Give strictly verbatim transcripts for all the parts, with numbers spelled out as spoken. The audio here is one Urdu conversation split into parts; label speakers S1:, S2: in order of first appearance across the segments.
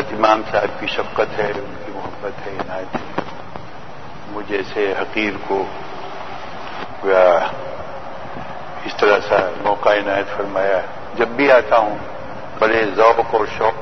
S1: حضرت امام صاحب کی شفقت ہے، ان کی محبت ہے، عنایت ہے، مجھے ایسے حقیر کو یا اس طرح سا موقع عنایت فرمایا. جب بھی آتا ہوں بڑے ذوق اور شوق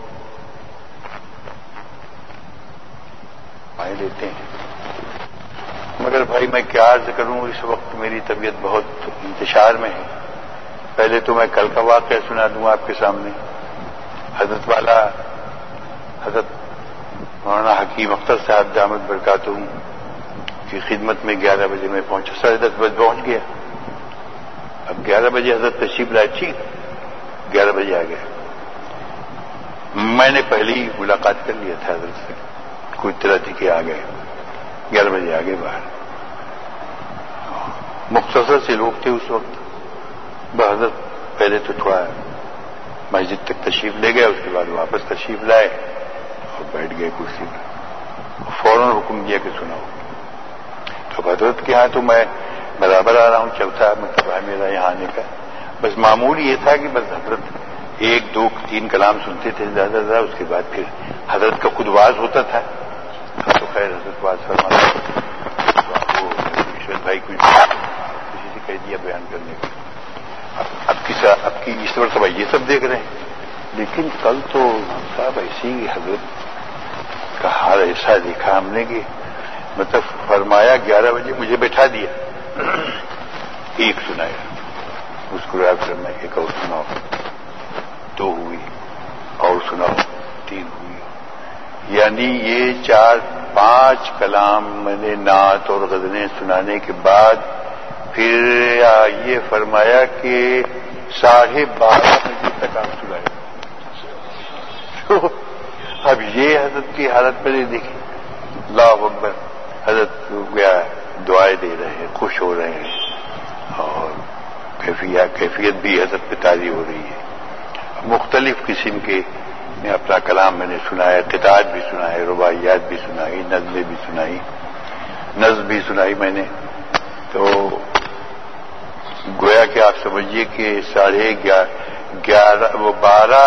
S1: آئے لیتے ہیں. مگر بھائی میں کیا عرض کروں، اس وقت میری طبیعت بہت انتشار میں ہے. پہلے تو میں کل کا واقعہ سنا دوں آپ کے سامنے. حضرت والا حضرت مولانا حکیم اختر صاحب دامت برکاتہم کی خدمت میں گیارہ بجے میں پہنچا، ساڑھے دس بجے پہنچ گیا. اب گیارہ بجے حضرت تشریف لائے، ٹھیک گیارہ بجے آ گئے. میں نے پہلے ہی ملاقات کر لیا تھا حضرت سے، کوئی طرح تھی کہ آ گئے. گیارہ بجے آ گئے باہر. مختصر سے لوگ تھے اس وقت. حضرت پہلے تو تھوڑا مسجد تک تشریف لے گئے، اس کے بعد واپس تشریف لائے اور بیٹھ گئے کرسی پر. فوراً حکم دیا کہ سناؤ. تو حضرت کے ہاں تو میں برابر آ رہا ہوں، چوتھا مطلب ہے میرا یہاں آنے کا. بس معمول یہ تھا کہ بس حضرت ایک دو تین کلام سنتے تھے زیادہ زیادہ، اس کے بعد پھر حضرت کا خود واز ہوتا تھا. تو خیر حضرت واز فرماتے عشرت بھائی کو کسی سے کہہ دیا بیان کرنے کا. اب کی اب کی اس وقت بھائی یہ سب دیکھ رہے ہیں، لیکن کل تو صاحب ایسی حضرت کا حال ایسا دیکھا ہم نے کہ مطلب فرمایا گیارہ بجے مجھے بیٹھا دیا، ایک سنایا، مسکرایا پھر میں ایک اور سناؤ، دو ہوئی، اور سناؤ، تین ہوئی. یعنی یہ چار پانچ کلام میں نے نعت اور غزلیں سنانے کے بعد پھر یہ فرمایا کہ ساڑھے بارہ بجے تک آپ سنائے. تو اب یہ حضرت کی حالت میں نے دیکھی. اللہ اکبر. حضرت گیا دعائیں دے رہے ہیں، خوش ہو رہے ہیں، اور کیفیت کیفیت بھی حضرت پہ تازی ہو رہی ہے. مختلف قسم کے اپنا کلام میں نے سنایا، قطعات بھی سنائے، رباعیات بھی سنائی، نظمیں بھی سنائی، نظم بھی سنائی میں نے. تو گویا کہ آپ سمجھیے کہ ساڑھے گیارہ وہ بارہ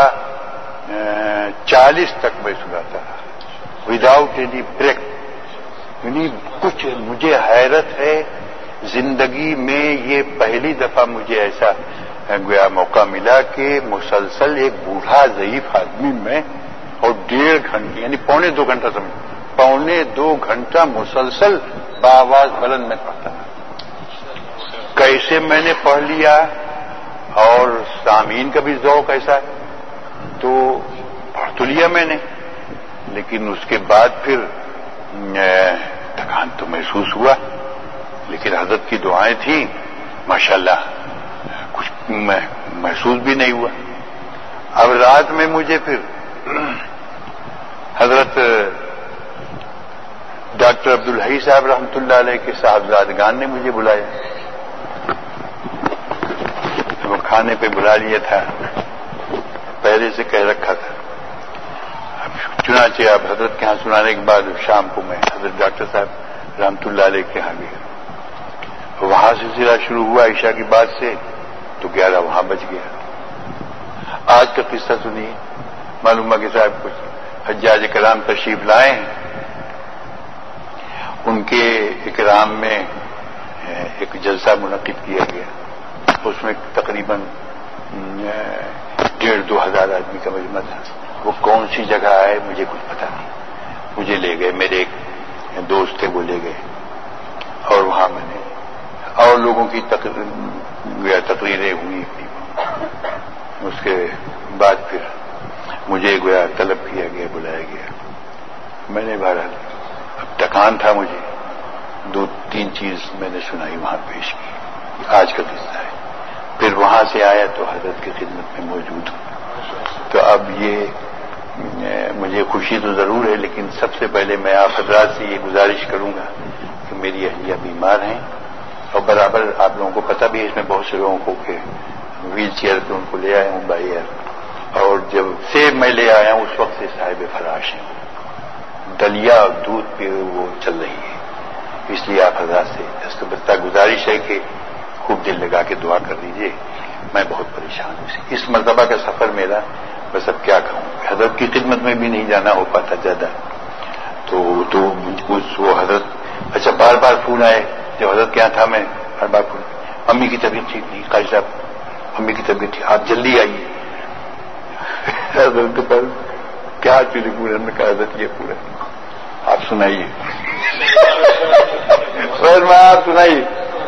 S1: چالیس تک میں سناتا رہا وداؤٹ اینی بریک. یعنی کچھ مجھے حیرت ہے، زندگی میں یہ پہلی دفعہ مجھے ایسا گویا موقع ملا کہ مسلسل ایک بوڑھا ضعیف آدمی میں اور ڈیڑھ گھنٹے یعنی پونے دو گھنٹہ سمجھ پونے دو گھنٹہ مسلسل بآواز بلند میں پڑھتا. کیسے میں نے پڑھ لیا اور سامعین کا بھی ذوق ایسا ہے تو پڑھ تو لیا میں نے، لیکن اس کے بعد پھر تھکان تو محسوس ہوا، لیکن حضرت کی دعائیں تھیں ماشاءاللہ، کچھ محسوس بھی نہیں ہوا. اب رات میں مجھے پھر حضرت ڈاکٹر عبدالحی صاحب رحمۃ اللہ علیہ کے صاحبزادگان نے مجھے بلایا. وہ کھانے پہ بلا لیا تھا، پہلے سے کہہ رکھا تھا. اب چنانچہ اب حضرت کے ہاں سنانے کے بعد شام کو میں حضرت ڈاکٹر صاحب رحمۃ اللہ علیہ کے ہاں گیا. وہاں سے سلسلہ شروع ہوا عشاء کی بعد سے، تو گیارہ وہاں بج گیا. آج کا قصہ سنیے. معلوم ہے کہ صاحب کچھ حجاج کرام تشریف لائے ہیں، ان کے اکرام میں ایک جلسہ منعقد کیا گیا. اس میں تقریباً ڈیڑھ دو ہزار آدمی کا مجمع تھا. وہ کون سی جگہ ہے مجھے کچھ پتا نہیں. مجھے لے گئے، میرے ایک دوست تھے وہ لے گئے، اور وہاں میں نے اور لوگوں کی تقریریں ہوئی. اس کے بعد پھر مجھے گویا طلب کیا گیا، بلایا گیا. میں نے بہرحال اب تکان تھا مجھے، دو تین چیز میں نے سنائی وہاں پیش کی. آج کا قصہ ہے. پھر وہاں سے آیا تو حضرت کی خدمت میں موجود ہوں. تو اب یہ مجھے خوشی تو ضرور ہے، لیکن سب سے پہلے میں آپ حضرات سے یہ گزارش کروں گا کہ میری اہلیہ بیمار ہیں، اور برابر آپ لوگوں کو پتہ بھی ہے اس میں بہت سے لوگوں کو کہ ویل چیئر پہ ان کو لے آیا ہوں بائی ایئر، اور جب سے میں لے آیا ہوں اس وقت سے صاحب فراش ہیں. دلیا اور دودھ پہ وہ چل رہی ہے. اس لیے آپ حضرات سے دستبستہ گزارش ہے کہ خوب دل لگا کے دعا کر دیجیے. میں بہت پریشان ہوں. اس مرتبہ کا سفر میرا بس اب کیا کہوں، حضرت کی خدمت میں بھی نہیں جانا ہو پاتا زیادہ، تو تو وہ حضرت اچھا بار بار فون آئے، جب حضرت کے یہاں تھا میں ہر بار فون، امی کی طبیعت ٹھیک نہیں، قاضی صاحب امی کی طبیعت ٹھیک، آپ جلدی آئیے۔ حضرت کے پاس کیا چیز پورے میں کہا حضرت یہ پورا آپ سنائیے، میں آپ سنائیے۔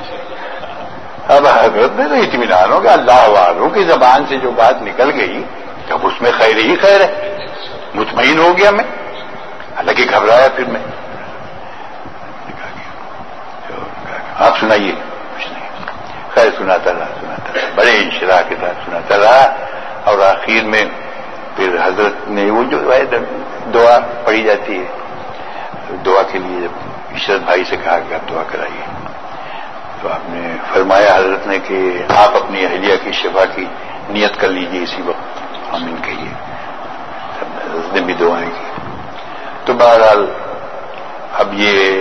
S1: اب حضرت نے تو اطمینان ہوگا، اللہ والوں کی زبان سے جو بات نکل گئی اب اس میں خیر ہی خیر ہے، مطمئن ہو گیا میں، حالانکہ گھبرایا پھر میں، آپ سنائیے، کچھ نہیں، خیر سناتا رہا سناتا رہا بڑے انشراح کے ساتھ سناتا رہا، اور آخر میں پھر حضرت نے وہ جو ہے دعا پڑھی جاتی ہے، دعا کے لیے جب عشرت بھائی سے کہا کہ آپ دعا کرائیے، تو آپ نے فرمایا حضرت نے کہ آپ اپنی اہلیہ کی شفا کی نیت کر لیجئے اسی وقت، آمین کہیے، حضرت نے بھی دعائیں کی۔ تو بہرحال اب یہ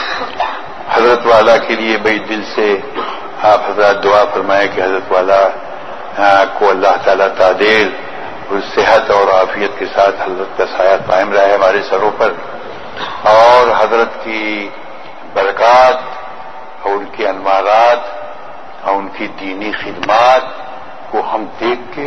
S1: حضرت والا کے لیے بڑی دل سے آپ حضرات دعا فرمائے کہ حضرت والا کو اللہ تعالیٰ تعدیر صحت اور عافیت کے ساتھ حضرت کا سایہ قائم رہے ہمارے سروں پر، اور حضرت کی برکات اور ان کے انوارات اور ان کی دینی خدمات کو ہم دیکھ کے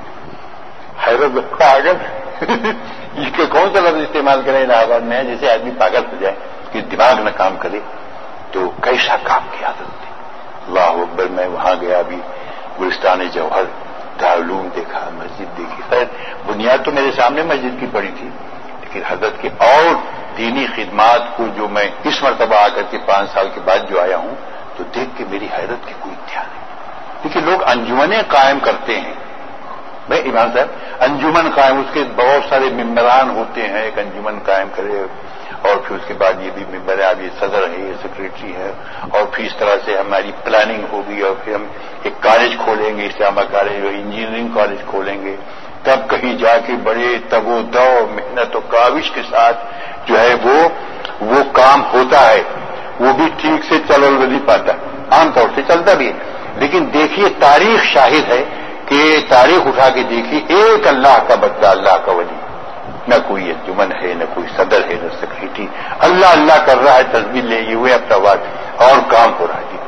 S1: حیرت پاگل اس کے کون سا لفظ استعمال کریں الہٰباد میں، جیسے آدمی پاگل ہو جائے کہ دماغ نہ کام کرے، تو کیسا کام کیا حضرت نے، اللہ اکبر۔ میں وہاں گیا ابھی گلستان جوہر، دارالعلوم دیکھا، مسجد دیکھی، خیر بنیاد تو میرے سامنے مسجد کی پڑی تھی، لیکن حضرت کے اور دینی خدمات کو جو میں اس مرتبہ آ کر کے پانچ سال کے بعد جو آیا ہوں تو دیکھ کے میری حیرت کی کوئی انتہا نہیں۔ دیکھیے لوگ انجمنیں قائم کرتے ہیں، بھائی امام صاحب انجمن قائم، اس کے بہت سارے ممبران ہوتے ہیں، ایک انجمن قائم کرے اور پھر اس کے بعد یہ بھی ممبر ہے، اب یہ صدر ہے، یہ سیکریٹری ہے، اور پھر اس طرح سے ہماری پلاننگ ہوگی، اور پھر ہم ایک کالج کھولیں گے، اسلامہ کالج، انجینئرنگ کالج کھولیں گے، تب کہیں جا کے بڑے تگ و دو محنت و کاوش کے ساتھ جو ہے وہ وہ کام ہوتا ہے، وہ بھی ٹھیک سے چل نہیں پاتا، عام طور سے چلتا بھی ہے، لیکن دیکھیے تاریخ شاہد ہے کہ تاریخ اٹھا کے دیکھیے ایک اللہ کا بندہ، اللہ کا ولی، نہ کوئی انجمن ہے، نہ کوئی صدر ہے، نہ سیکریٹری، اللہ اللہ کر رہا ہے، تصویر لے ہوئے اپنا وقت اور کام ہو رہا ہے،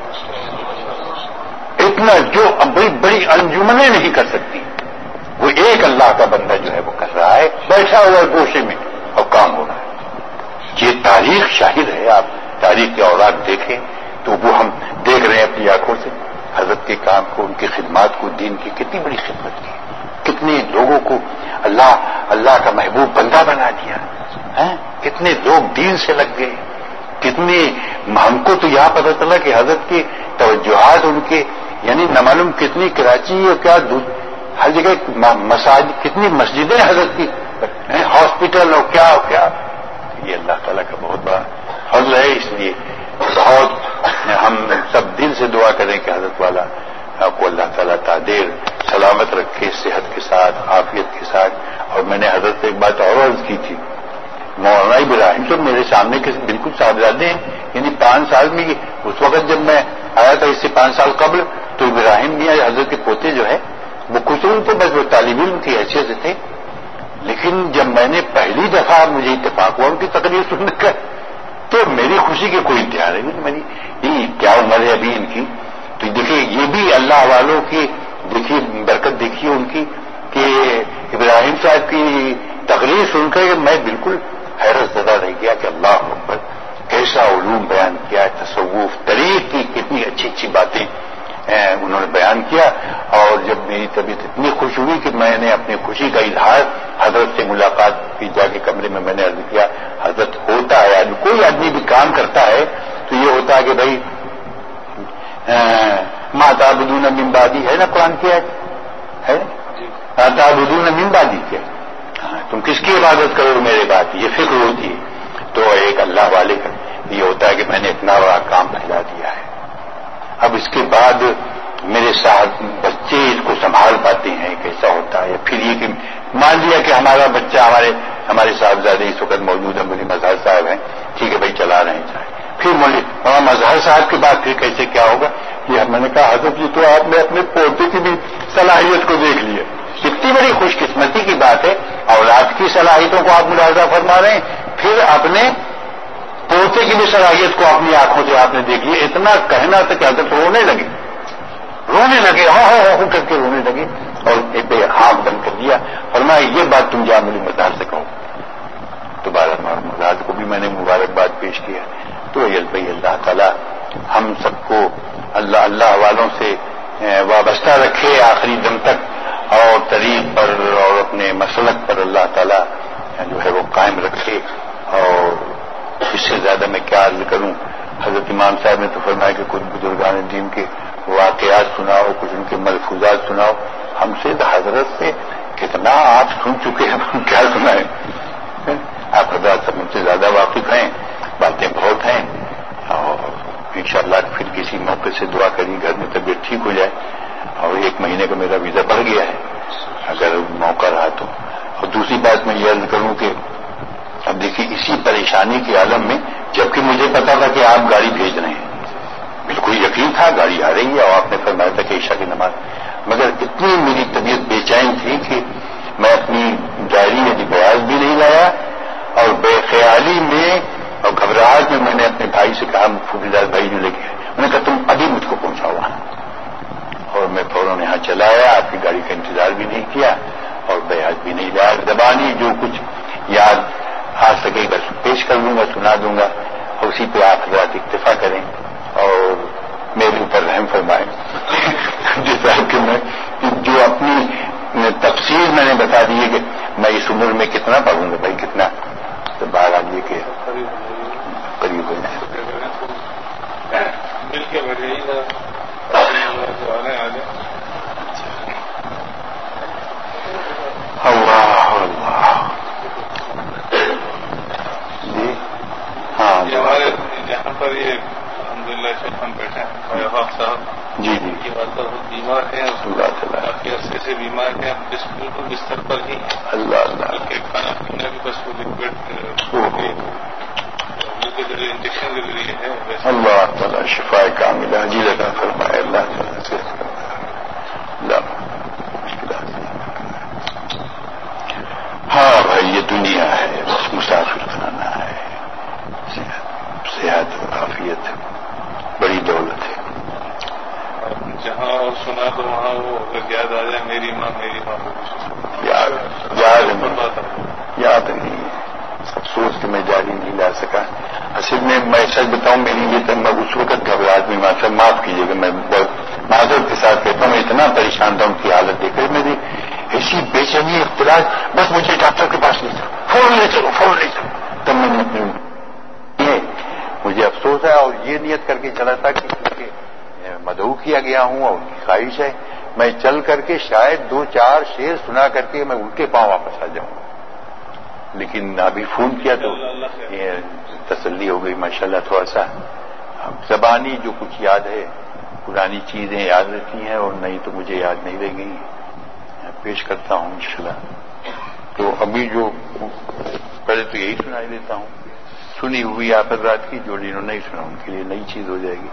S1: اتنا جو بڑی بڑی انجمنیں نہیں کر سکتی، وہ ایک اللہ کا بندہ جو ہے وہ کر رہا ہے، بیٹھا ہوا گوشے میں اور کام ہو رہا ہے۔ یہ تاریخ شاہد ہے، آپ تاریخ کے اوراق دیکھیں تو وہ ہم دیکھ رہے ہیں اپنی آنکھوں سے حضرت کے کام کو، ان کی خدمات کو، دین کی کتنی بڑی خدمت کی، کتنے لوگوں کو اللہ اللہ کا محبوب بندہ بنا دیا، کتنے لوگ دین سے لگ گئے، کتنے ہم کو تو یہاں پتہ چلا کہ حضرت کی توجہات ان کے یعنی نہ معلوم کتنی کراچی اور کیا ہر جگہ مساجد، کتنی مسجدیں حضرت کی، ہاسپٹل اور کیا اور کیا، یہ اللہ تعالیٰ کا بہت بڑا فضل ہے۔ اس لیے بہت ہم سب دل سے دعا کریں کہ حضرت والا کو اللہ تعالیٰ تعدیر سلامت رکھے، صحت کے ساتھ، عافیت کے ساتھ۔ اور میں نے حضرت سے ایک بات اور عرض کی تھی، مولانا ابراہیم تو میرے سامنے کے بالکل صاحبزادے ہیں، یعنی پانچ سال میں اس وقت جب میں آیا تھا اس سے پانچ سال قبل تو ابراہیم میاں حضرت کے پوتے جو ہے وہ کچھ ان تو بس وہ طالب علم کی حیثیت سے تھے، لیکن جب میں نے پہلی دفعہ مجھے اتفاق ہوا ان کی تقریر سننے کا تو میری خوشی کی کوئی انتہا نہیں، میری یہ کیا عمر ہے ابھی ان کی، تو دیکھیے یہ بھی اللہ والوں کی دیکھیے برکت دیکھیے ان کی کہ ابراہیم صاحب کی تقریر سن کر میں بالکل حیرت زدہ رہ گیا کہ اللہ اکبر کیسا علوم بیان کیا، تصوف طریق کی کتنی اچھی اچھی باتیں انہوں نے بیان کیا۔ اور جب میری طبیعت اتنی خوش ہوئی کہ میں نے اپنی خوشی کا اظہار حضرت سے ملاقات کی، جا کے کمرے میں میں نے عرض کیا حضرت ہوتا ہے آدمی کوئی آدمی بھی کام کرتا ہے تو یہ ہوتا ہے کہ بھائی ما تعبدون من بعدی ہے نا، قرآن کی ہے ما تعبدون من بعدی کیا، تم کس کی عبادت کرو میرے بات، یہ فکر ہوتی ہے۔ تو ایک اللہ والے کا یہ ہوتا ہے کہ میں نے اتنا بڑا کام پھیلا دیا ہے، اب اس کے بعد میرے ساتھ بچے اس کو سنبھال پاتے ہیں، کیسا ہوتا ہے۔ پھر یہ کہ مان لیا کہ ہمارا بچہ ہمارے ہمارے صاحبزادے اس وقت موجود ہیں، مولوی مظہر صاحب ہیں، ٹھیک ہے بھائی چلا رہے ہیں چاہے، پھر مولوی مظہر صاحب کے بعد پھر کیسے کیا ہوگا، یہ میں نے کہا حضرت جی تو آپ نے اپنے پوتے کی بھی صلاحیت کو دیکھ لیا کہ کتنی بڑی خوش قسمتی کی بات ہے. اولاد کی صلاحیتوں کو آپ ملاحظہ فرما رہے ہیں, پھر اپنے پوتے کی بھی صلاحیت کو اپنی آنکھوں سے آپ نے دیکھ لیا. اتنا کہنا تھا کہ حضرت رونے لگے رونے لگے ہاں ہاں ہاں کر کے رونے لگے اور ایک ہاتھ بند کر دیا. فرمایا یہ بات تم جا ملی مزار سے کہو. دوبارہ مزار کو بھی میں نے مبارکباد پیش کیا. تو بھائی اللہ تعالیٰ ہم سب کو اللہ اللہ والوں سے وابستہ رکھے آخری دم تک, اور طریق پر اور اپنے مسلک پر اللہ تعالیٰ جو ہے وہ قائم رکھے. اور اس سے زیادہ میں کیا عرض کروں. حضرت امام صاحب نے تو فرمایا کہ کچھ بزرگان دین کے واقعات سناؤ, کچھ ان کے ملفوظات سناؤ. ہم سے حضرت سے کتنا آپ سن چکے ہیں, ہم کیا سنائیں. آپ حضرات سب مجھ سے زیادہ واقف ہیں, باتیں بہت ہیں. اور انشاءاللہ پھر کسی موقع سے دعا کری گھر میں طبیعت ٹھیک ہو جائے. اور ایک مہینے کا میرا ویزا بڑھ گیا ہے اگر موقع رہا تو. اور دوسری بات میں یہ عرض کروں کہ اب دیکھیے اسی پریشانی کے عالم میں, جبکہ مجھے پتا تھا کہ آپ گاڑی بھیج رہے ہیں, بالکل یقین تھا گاڑی آ رہی ہے, اور آپ نے فرمایا تھا کہ عشاء کی نماز, مگر اتنی میری طبیعت بے چین تھی کہ میں اپنی ڈائری یا بیاض بھی نہیں لایا, اور بے خیالی میں اور گھبراہٹ میں میں نے اپنے بھائی سے کہا, فوجدار بھائی جو لے کے آئے, انہوں نے کہا تم ابھی مجھ کو پہنچاؤ وہاں. اور میں فوراً یہاں چلا آیا, آپ کی گاڑی کا انتظار بھی نہیں کیا اور بیاض بھی نہیں لایا. زبانی جو کچھ یاد آ سکے گا پیش کر دوں گا, سنا دوں گا, اور اسی پہ آپ حضرات اکتفا کریں اور میرے اوپر رحم فرمائیں. جیسا کہ میں جو اپنی تفصیل میں نے بتا دی ہے کہ میں اس عمر میں کتنا پڑھوں گا بھائی, کتنا تو باہر آ یہ کہ قریب ہو جائے. اللہ اللہ جی ہاں
S2: ہمارے جہاں پر یہ الحمد للہ ہم بیٹھے ہیں وفاق صاحب
S1: جی جی
S2: یہ بات بہت بیمار ہیں, کافی عرصے سے بیمار ہیں, بالکل بستر پر ہی
S1: اللہ اللہ
S2: کے کھانا پینا بھی بس وہ لکوڈ کے ذریعے انجیکشن کے ذریعے ہے.
S1: اللہ تعالیٰ شفا کاملہ عجیل عطا فرمائے. اللہ تعالیٰ سے اللہ مشکلات. ہاں بھائی یہ دنیا ہے, بس مسافر خانہ ہے. صحت اور عافیت بڑی دولت ہے.
S2: جہاں اور سنا تو وہاں وہ اگر یاد آ جائے میری ماں میری ماں
S1: یاد یاد یاد نہیں ہے. افسوس کہ میں جاری نہیں لا سکا. اصل میں میں سچ بتاؤں میری یہ تو میں اس وقت گھبراہٹ میں ماشاء معاف کیجیے گا, میں بہت معذرت کے ساتھ کہتا ہوں, اتنا پریشان تھا ان کی حالت دیکھ کر. میری ایسی بے چینی اختلاف, بس مجھے ڈاکٹر کے پاس لے چلو, فوراً لے چلو فوراً لے چلو. تب میں نے اپنی مجھے افسوس ہے اور یہ نیت کر کے چلا تھا کہ کیونکہ مدعو کیا گیا ہوں اور ان کی خواہش ہے, میں چل کر کے شاید دو چار شعر سنا کر کے میں ان کے پاؤں واپس آ جاؤں. لیکن ابھی فون کیا تو یہ تسلی ہو گئی ماشاءاللہ. تھوڑا سا زبانی جو کچھ یاد ہے, پرانی چیزیں یاد رہتی ہیں اور نہیں تو مجھے یاد نہیں رہ گئی. پیش کرتا ہوں انشاءاللہ. تو ابھی جو پہلے تو یہی سنائی دیتا ہوں, سنی ہوئی آپ حضرات کی, جو جنہوں نے نہیں سنا ان کے لیے نئی چیز ہو جائے گی.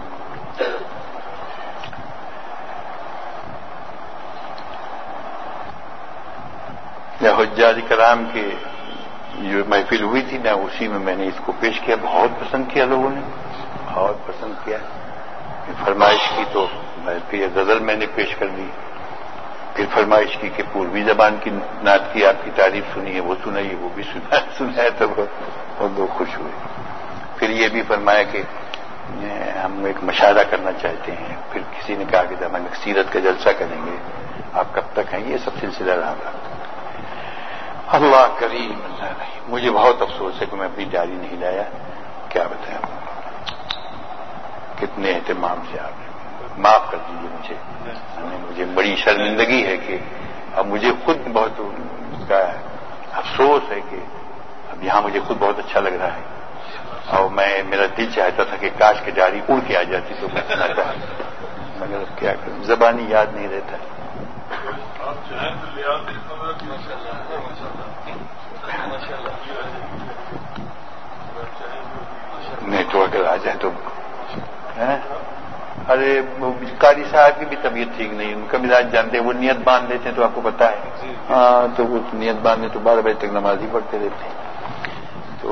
S1: یا حجاج کرام کے جو محفل ہوئی تھی نا, اسی میں میں نے اس کو پیش کیا. بہت پسند کیا لوگوں نے, بہت پسند کیا. فرمائش کی تو پھر غزل میں نے پیش کر دی. پھر فرمائش کی کہ پوروی زبان کی نعت کی آپ کی تعریف سنی ہے, وہ سنائی, وہ بھی سنا سنا ہے تو بہت لوگ خوش ہوئے. پھر یہ بھی فرمایا کہ ہم ایک مشاہدہ کرنا چاہتے ہیں. پھر کسی نے کہا کہ ہم ایک سیرت کا جلسہ کریں گے, آپ کب تک ہیں. یہ سب سلسلہ رہا. اللہ کریم اللہ رحیم. مجھے بہت افسوس ہے کہ میں اپنی ڈائری نہیں لایا. کیا بتائیں, کتنے اہتمام سے آپ نے, معاف کر دیجیے مجھے. مجھے بڑی شرمندگی ہے کہ اب مجھے خود بہت کا افسوس ہے کہ اب یہاں مجھے خود بہت اچھا لگ رہا ہے, اور میں میرا دل چاہتا تھا کہ کاش کی ڈائری اڑ کے آ جاتی تو میں سناتا, مگر کیا کروں, زبانی یاد نہیں رہتا. نہیں تو اگر آ جائے تو ارے قاری صاحب کی بھی طبیعت ٹھیک نہیں، ان کا مزاج جانتے ہیں، وہ نیت باندھ لیتے ہیں تو آپ کو پتا ہے، ہاں تو وہ نیت باندھنے تو بارہ بجے تک نماز ہی پڑھتے رہتے ہیں، تو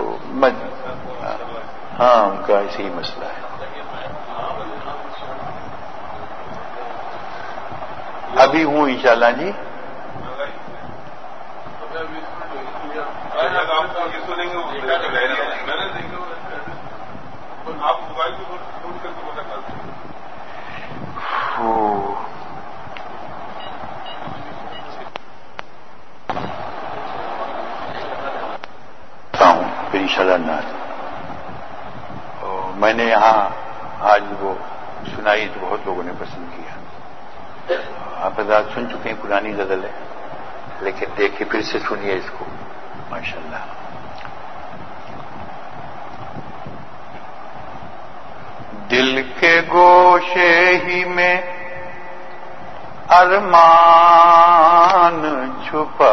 S1: ہاں ان کا ایسے ہی مسئلہ ہے۔ ابھی ہوں انشاءاللہ جی، ہوں پھر انشاءاللہ نہ میں نے یہاں آج وہ سنائی تو بہت لوگوں نے پسند کیا، آپ حضرات سن چکے ہیں، پرانی غزل ہے لیکن دیکھیے پھر سے سنیے اس کو ماشاءاللہ۔ دل کے گوشے ہی میں ارمان چھپا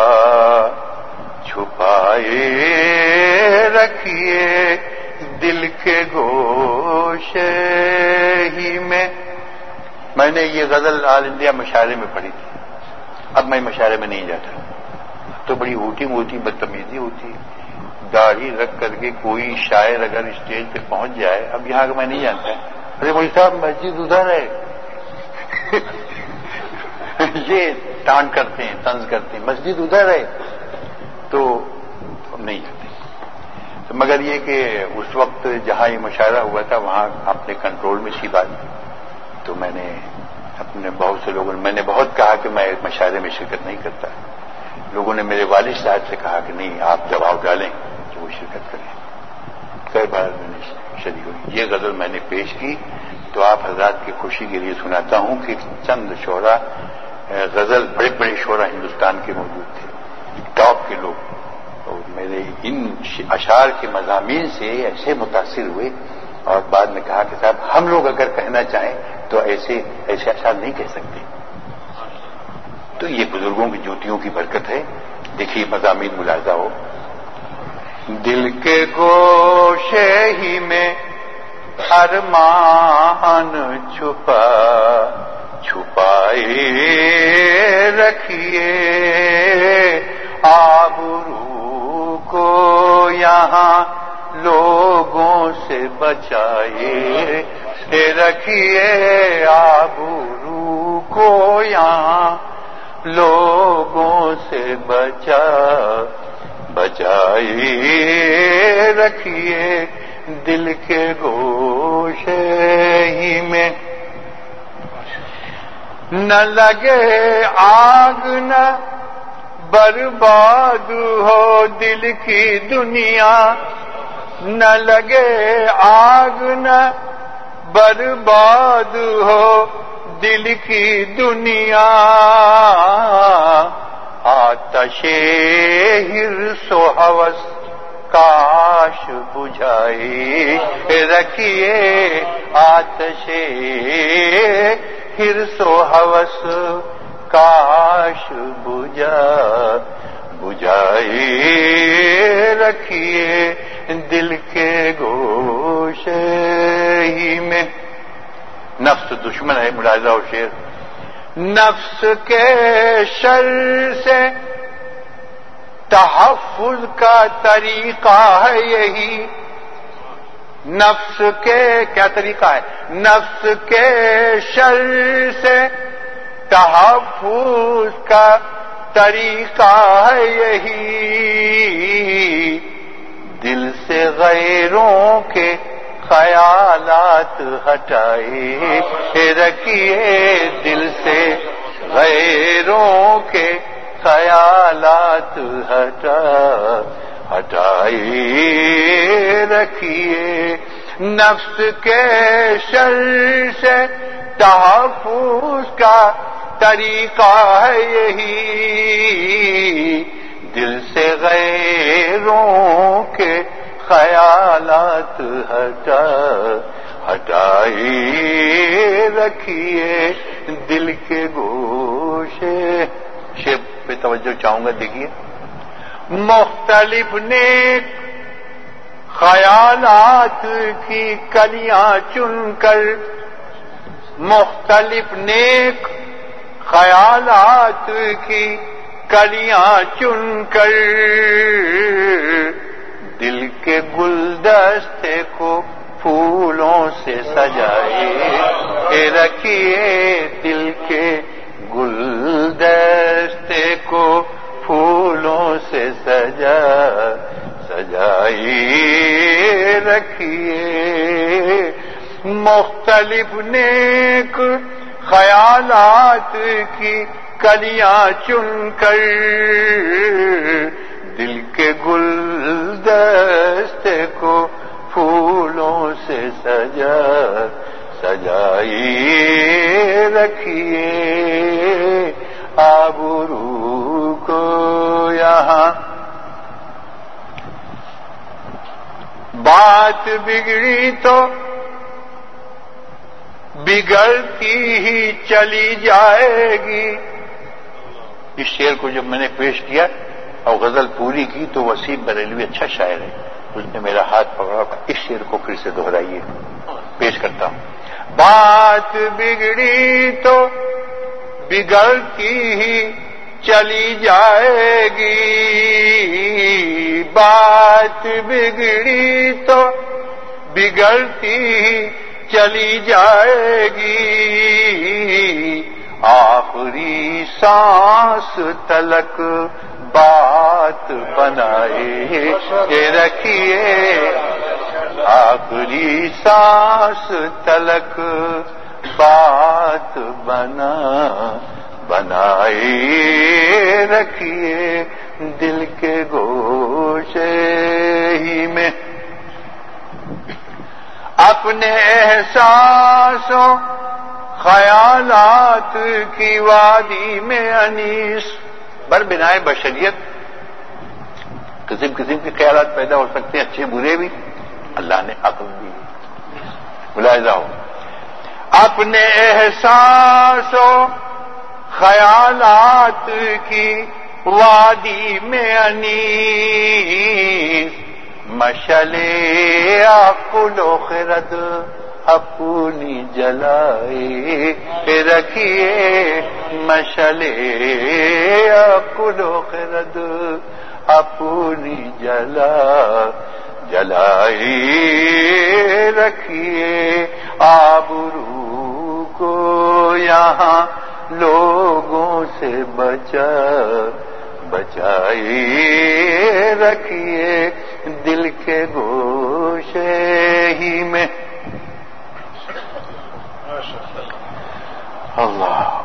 S1: چھپائے رکھیے، دل کے گوشے ہی میں۔ میں نے یہ غزل آل انڈیا مشاعرے میں پڑھی تھی، اب میں مشاعرے میں نہیں جاتا، تو بڑی ہوٹنگ ہوتی، بدتمیزی ہوتی، داڑھی رکھ کر کے کوئی شاعر اگر اسٹیج پہ پہنچ جائے، اب یہاں کا میں نہیں جانتا، ارے بھائی صاحب مسجد ادھر ہے یہ ٹانٹ کرتے ہیں، طنز کرتے ہیں، مسجد ادھر ہے، تو ہم نہیں جاتے۔ تو مگر یہ کہ اس وقت جہاں یہ مشاعرہ ہوا تھا وہاں اپنے کنٹرول میں تھی بات، تو میں نے اپنے بہت سے لوگوں نے میں نے بہت کہا کہ میں مشاعرے میں شرکت نہیں کرتا، لوگوں نے میرے والد صاحب سے کہا کہ نہیں آپ دباؤ ڈالیں کہ وہ شرکت کریں، کئی بار میں نے شریک ہوئی۔ یہ غزل میں نے پیش کی تو آپ حضرات کی خوشی کے لیے سناتا ہوں کہ چند شعرا غزل بڑے بڑے شعرا ہندوستان کے موجود تھے، ٹاپ کے لوگ، اور میرے ان اشعار کے مضامین سے ایسے متاثر ہوئے اور بعد میں کہا کہ صاحب ہم لوگ اگر کہنا چاہیں تو ایسے ایسے اشعار نہیں کہہ سکتے، تو یہ بزرگوں کی جوتیوں کی برکت ہے۔ دیکھیے مضامین ملاحظہ ہو۔ دل کے گوشے ہی میں ارمان چھپا چھپائے رکھیے، آبرو کو یہاں لوگوں سے بچائے رکھیے، آبرو کو یہاں لوگوں سے بچا بچائے رکھیے، دل کے گوشے ہی میں نہ لگے آگ نہ برباد ہو دل کی دنیا، نہ لگے آگ نہ برباد ہو دل کی دنیا، آتش حرص و ہوس کاش بجھائے رکھیے، آتش حرص و ہوس کاش بجھا بجھائے رکھیے، دل کے گوشے ہی میں۔ نفس دشمن ہے، ملاحظہ و شعر۔ نفس کے شر سے تحفظ کا طریقہ ہے یہی، نفس کے کیا طریقہ ہے؟ نفس کے شر سے تحفظ کا طریقہ ہے یہی، دل سے غیروں کے خیالات ہٹائے رکھیے، دل سے غیروں کے خیالات ہٹا ہٹائے رکھیے، نفس کے شر سے تحفظ کا طریقہ ہے یہی، دل سے غیروں کے خیالات ہٹا ہٹائے رکھیے، دل کے گوشے۔ شیپ پہ توجہ چاہوں گا، دیکھیے۔ مختلف نیک خیالات کی کلیاں چن کر مختلف نیک خیالات کی کلیاں چن کر دل کے گلدستے کو پھولوں سے سجائے رکھیے، دل کے گلدستے کو پھولوں سے سجا سجائے رکھیے، مختلف نیک خیالات کی کلیاں چن کر دل کے گلدستے کو پھولوں سے سجا سجائے رکھیے، آبرو کو یہاں بات بگڑی تو بگڑتی ہی چلی جائے گی۔ اس شعر کو جب میں نے پیش کیا اور غزل پوری کی تو وسیم بریلوی اچھا شاعر ہے، اس نے میرا ہاتھ پکڑا، اس شعر کو پھر سے دہرائیے، پیش کرتا ہوں۔ بات بگڑی تو بگڑتی ہی چلی جائے گی، بات بگڑی تو بگڑتی ہی چلی جائے گی، آخری سانس تلک بات بنائے رکھیے، آخری سانس تلک بات بنا بنائے رکھیے، دل کے گوشے ہی میں اپنے احساسوں خیالات کی وادی میں انیس بر بنائے بشریت، قسم قسم کے خیالات پیدا ہو سکتے ہیں، اچھے برے بھی، اللہ نے عقل دی، ملاحظہ ہو، اپنے احساسوں خیالات کی وادی میں انیس، مشعلے عقل و خرد اپنی جلائے رکھیے، مشعلے عقل و خرد اپنی جلا جلائے رکھیے، آبرو کو یہاں لوگوں سے بچا بچائے رکھیے، دل کے گوشے ہی میں اللہ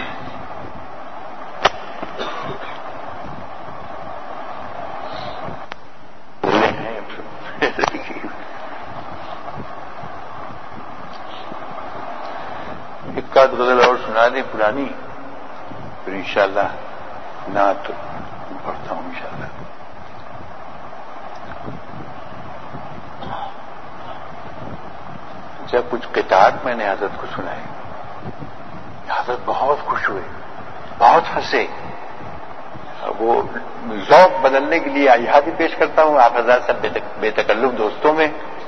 S1: ایک آدھ غزل اور سنا دیں پرانی، پھر انشاءاللہ نعت پڑھتا ہوں انشاءاللہ۔ جب کچھ قطعات میں نے حضرت کو سنائے، حضرت بہت خوش ہوئے، بہت ہنسے، وہ ذوق بدلنے کے لیے یہاں بھی پیش کرتا ہوں، آپ حضرات سب بے تکلف دوستوں میں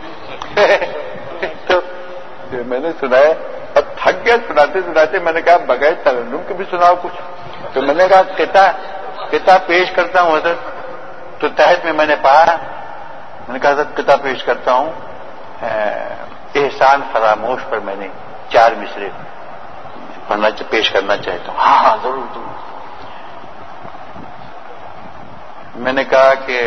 S1: تو میں نے سنایا، اب تھک گیا سناتے سناتے، میں نے کہا بغیر ترنم کے بھی سناؤ کچھ، تو میں نے کہا قطع قطع پیش کرتا ہوں حضرت، تو تحت میں میں نے پڑھا، میں نے کہا حضرت قطع پیش کرتا ہوں، احسان فراموش پر میں نے چار مصرے پڑھنا پیش کرنا چاہتا ہوں۔ ہاں ہاں ضرور ضرور۔ میں نے کہا کہ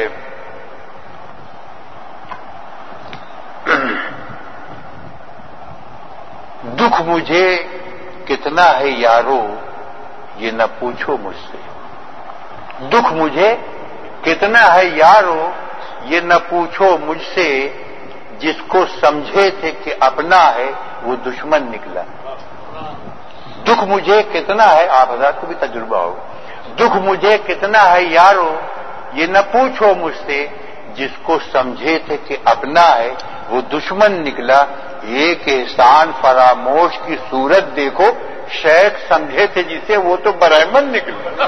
S1: دکھ مجھے کتنا ہے یارو یہ نہ پوچھو مجھ سے، دکھ مجھے کتنا ہے یارو یہ نہ پوچھو مجھ سے، جس کو سمجھے تھے کہ اپنا ہے وہ دشمن نکلا۔ دکھ مجھے کتنا ہے، آپ حضرات کو بھی تجربہ ہو، دکھ مجھے کتنا ہے یارو یہ نہ پوچھو مجھ سے، جس کو سمجھے تھے کہ اپنا ہے وہ دشمن نکلا۔ ایک احسان فراموش کی صورت دیکھو، شیخ سمجھے تھے جسے وہ تو برہمن نکلا۔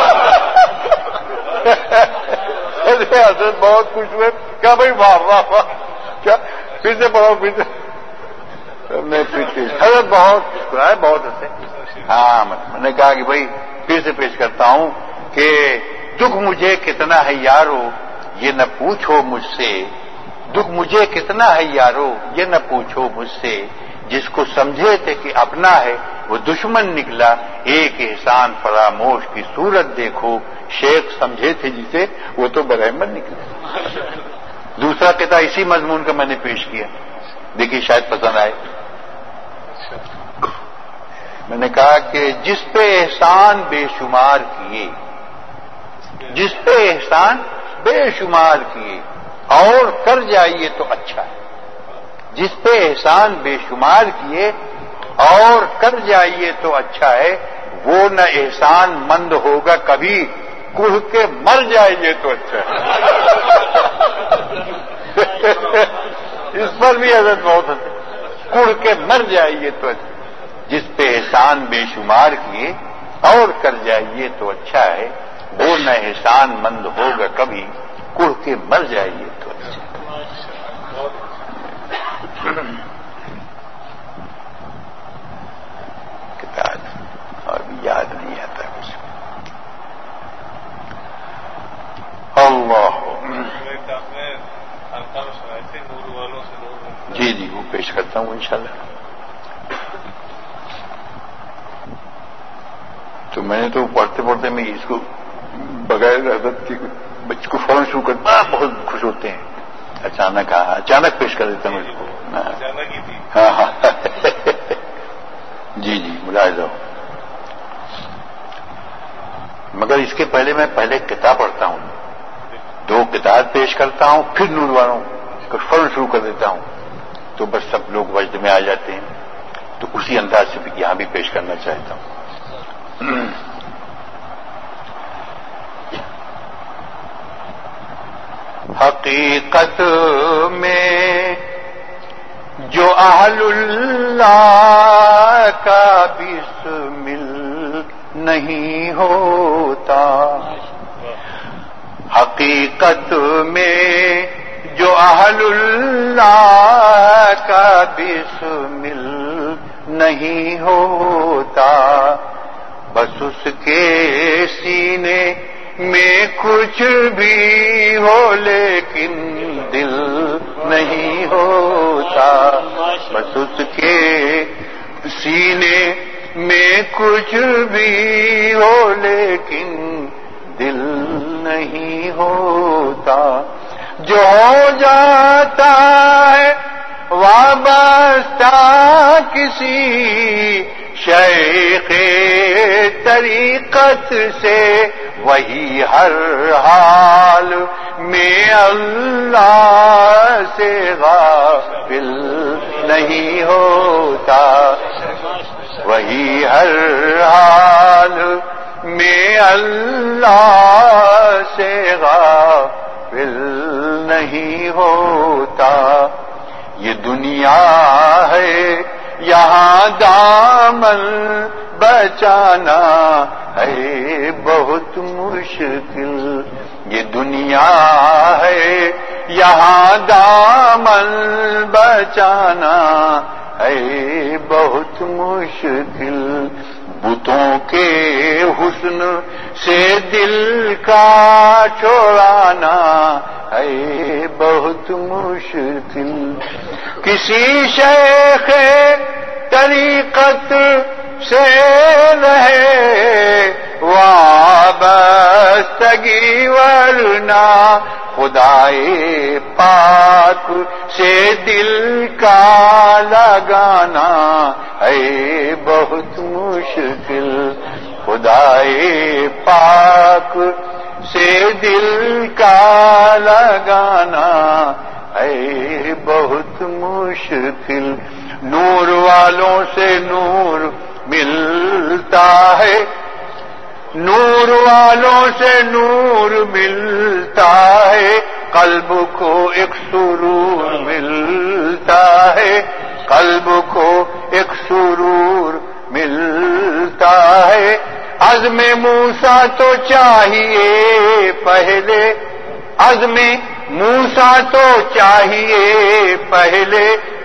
S1: حضرت بہت خوش ہوئے، کیا بھائی واہ واہ واہ، کیا پھر سے پڑھو پھر سے، میں پیش حضرت بہت مسکرائے، بہت ہنسے. ہاں میں نے کہا کہ بھائی پھر سے پیش کرتا ہوں کہ دکھ مجھے کتنا ہے یارو یہ نہ پوچھو مجھ سے، دکھ مجھے کتنا ہے یارو یہ نہ پوچھو مجھ سے، جس کو سمجھے تھے کہ اپنا ہے وہ دشمن نکلا، ایک احسان فراموش کی صورت دیکھو، شیخ سمجھے تھے جسے وہ تو برحمت نکلا. دوسرا قطعہ اسی مضمون کا میں نے پیش کیا، دیکھیے شاید پسند آئے. میں نے کہا کہ جس پہ احسان بے شمار کیے، جس پہ احسان بے شمار کیے اور کر جائیے تو اچھا ہے، جس پہ احسان بے شمار کیے اور کر جائیے تو اچھا ہے، وہ نہ احسان مند ہوگا کبھی، کڑھ کے مر جائیے تو اچھا ہے. اس پر بھی حضرت بہت ہنسے. کڑھ کے مر جائیے تو اچھا، جس پہ احسان بے شمار کیے اور کر جائیے تو اچھا ہے، وہ نہ احسان مند ہوگا کبھی، کڑھ کے مر جائیے تو اچھا. کتاب اور یاد نہیں آتا کچھ. اللہ جی جی وہ پیش کرتا ہوں انشاءاللہ. تو میں نے تو پڑھتے پڑھتے میں اس کو بغیر حضرت کے بچے کو فوراً شروع کرتا، بہت خوش ہوتے ہیں. اچانک ہاں اچانک پیش کر دیتا ہوں اس کو. ہاں ہاں جی جی ملاحظہ ہو. مگر اس کے پہلے میں پہلے کتاب پڑھتا ہوں، دو کتاب پیش کرتا ہوں، پھر نور والوں کو فوراً شروع کر دیتا ہوں، تو بس سب لوگ وجد میں آ جاتے ہیں. تو اسی انداز سے یہاں بھی پیش کرنا چاہتا ہوں. حقیقت میں جو اہل اللہ کا بسمل نہیں ہوتا، حقیقت میں جو اہل اللہ کا بسمل نہیں ہوتا، بس اس کے سینے میں کچھ بھی ہو لیکن دل نہیں ہوتا، بس اس کے سینے میں کچھ بھی ہو لیکن دل نہیں ہوتا. جو ہو جاتا ہے وابستہ کسی شیخ طریقت سے، وہی ہر حال میں اللہ سے غافل نہیں ہوتا، وہی ہر حال میں اللہ سے غافل نہیں ہوتا. یہ دنیا ہے یہاں دامن بچانا ہے بہت مشکل، یہ دنیا ہے یہاں دامن بچانا ہے بہت مشکل. بتوں کے حسن سے دل کا چھوڑانا ہے بہت مشکل. کسی شیخ طریقت سے رہے وابستگی، ورنہ خدائے پاک سے دل کا لگانا ہے بہت مشکل. خدائے پاک سے دل کا لگانا ہے بہت مشکل. نور والوں سے نور ملتا ہے، نور والوں سے نور ملتا ہے، قلب کو ایک سرور ملتا ہے، قلب کو ایک سرور ملتا ہے. عزم موسیٰ تو چاہیے پہلے، عزم موسیٰ تو چاہیے پہلے،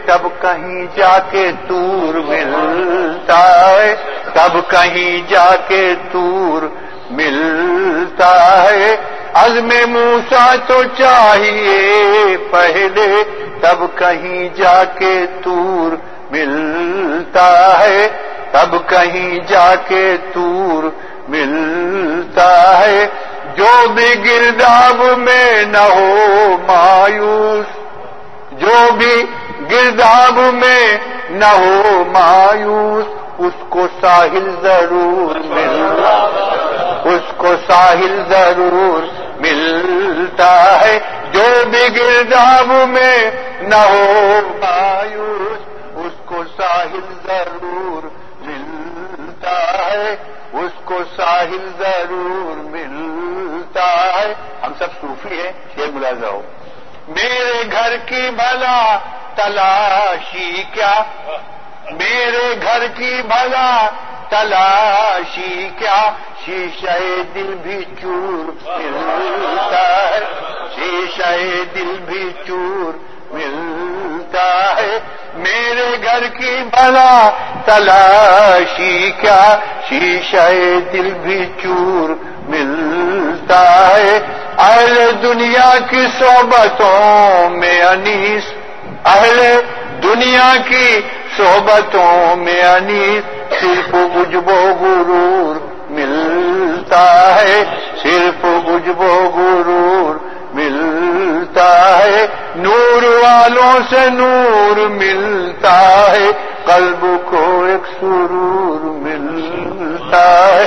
S1: تب کہیں جا کے طور ملتا ہے، تب کہیں جا کے طور ملتا ہے، عزم موسیٰ تو چاہیے پہلے، تب کہیں جا کے طور ملتا ہے، تب کہیں جا کے طور ملتا ہے، جو بھی گرداب میں نہ ہو مایوس، جو بھی گرداب میں نہ ہو مایوس، اس کو ساحل ضرور ملتا، اس کو ساحل ضرور ملتا ہے، جو بھی گرداب میں نہ ہو مایوس، اس کو ساحل ضرور ملتا ہے، اس کو ساحل ضرور ملتا ہے۔ ہم سب صوفی ہیں، شعر ملاحظہ ہو۔ میرے گھر کی بھلا تلاشی کیا، میرے گھر کی بھلا تلاشی کیا، شیشہ دل بھی چور ملتا ہے، شیشہ دل بھی چور ملتا ہے، میرے گھر کی بھلا تلاشی کیا، شیشہ دل بھی چور ملتا ہے، اہل دنیا کی صحبتوں میں انیس، اہل دنیا کی صحبتوں میں انیس، صرف عجب و غرور ملتا ہے، صرف عجب و غرور ملتا ہے، نور والوں سے نور ملتا ہے، قلب کو ایک سرور ملتا ہے۔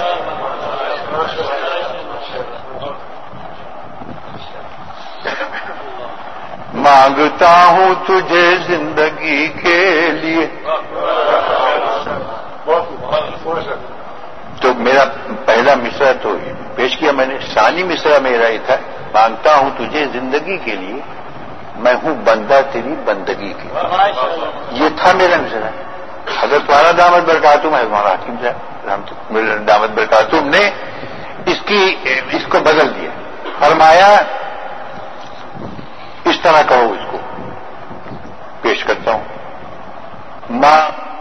S1: مانگتا ہوں تجھے زندگی کے لیے، تو میرا پہلا مصرع تو پیش کیا میں نے، ثانی مصرع میرا یہ تھا، مانگتا ہوں تجھے زندگی کے لیے، میں ہوں بندہ تیری بندگی کے، یہ تھا میرا مصرع۔ حضرت والا دامت برکاتہم ہے مولانا حکیم صاحب دامت برکاتہم نے اس کی اس کو بدل دیا، فرمایا اس طرح کہو، اس کو پیش کرتا ہوں، ماں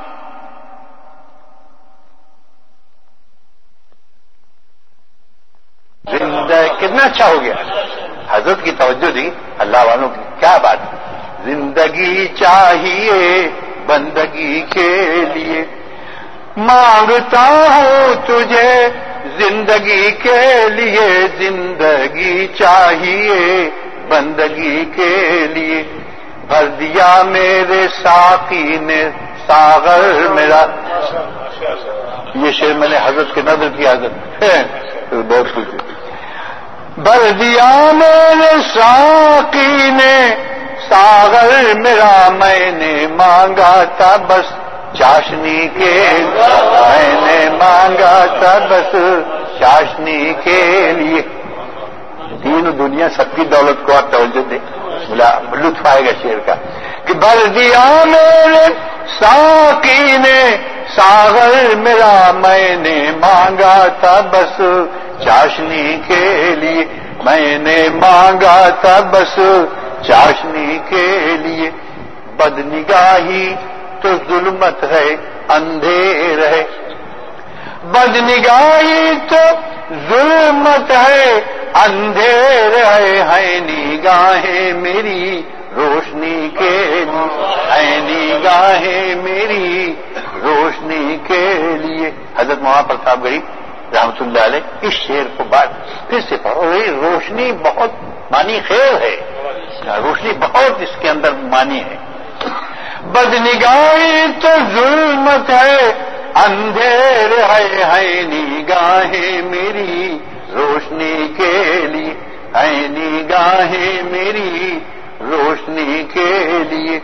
S1: زندہ، کتنا اچھا ہو گیا، حضرت کی توجہ دی، اللہ والوں کی کیا بات، زندگی چاہیے بندگی کے لیے، مانگتا ہوں تجھے زندگی کے لیے، زندگی چاہیے بندگی کے لیے، بھر دیا میرے ساقی نے ساغر میرا، یہ شعر میں نے حضرت کے نظر کی حضرت بہت کچھ، بھر دیا میرے ساقی نے ساغر میرا، میں نے مانگا تھا بس چاشنی کے، میں نے مانگا تھا بس چاشنی کے لیے، دین و دنیا سب کی دولت کو آپ توجہ دیں، لطف آئے گا شعر کا، کہ بھر دیا میرے ساقی نے ساغر میرا، میں نے مانگا تھا بس چاشنی کے لیے، میں نے مانگا تھا بس چاشنی کے لیے، بد نگاہی تو ظلمت ہے اندھیر ہے، بد نگاہی تو ظلمت ہے اندھیر ہے، ہے نگاہیں میری روشنی کے لیے، ہے نگاہیں میری روشنی کے لیے۔ حضرت مولانا پرتاپ گڑھی رحمت اللہ علیہ اس شعر کو بعد پھر سے پڑھو، روشنی بہت معنی خیر ہے، روشنی بہت اس کے اندر معنی ہے، بد نگاہی تو ظلمت ہے اندھیر ہے، ہے نگاہیں میری روشنی کے لیے، ہے نگاہیں میری روشنی کے لیے۔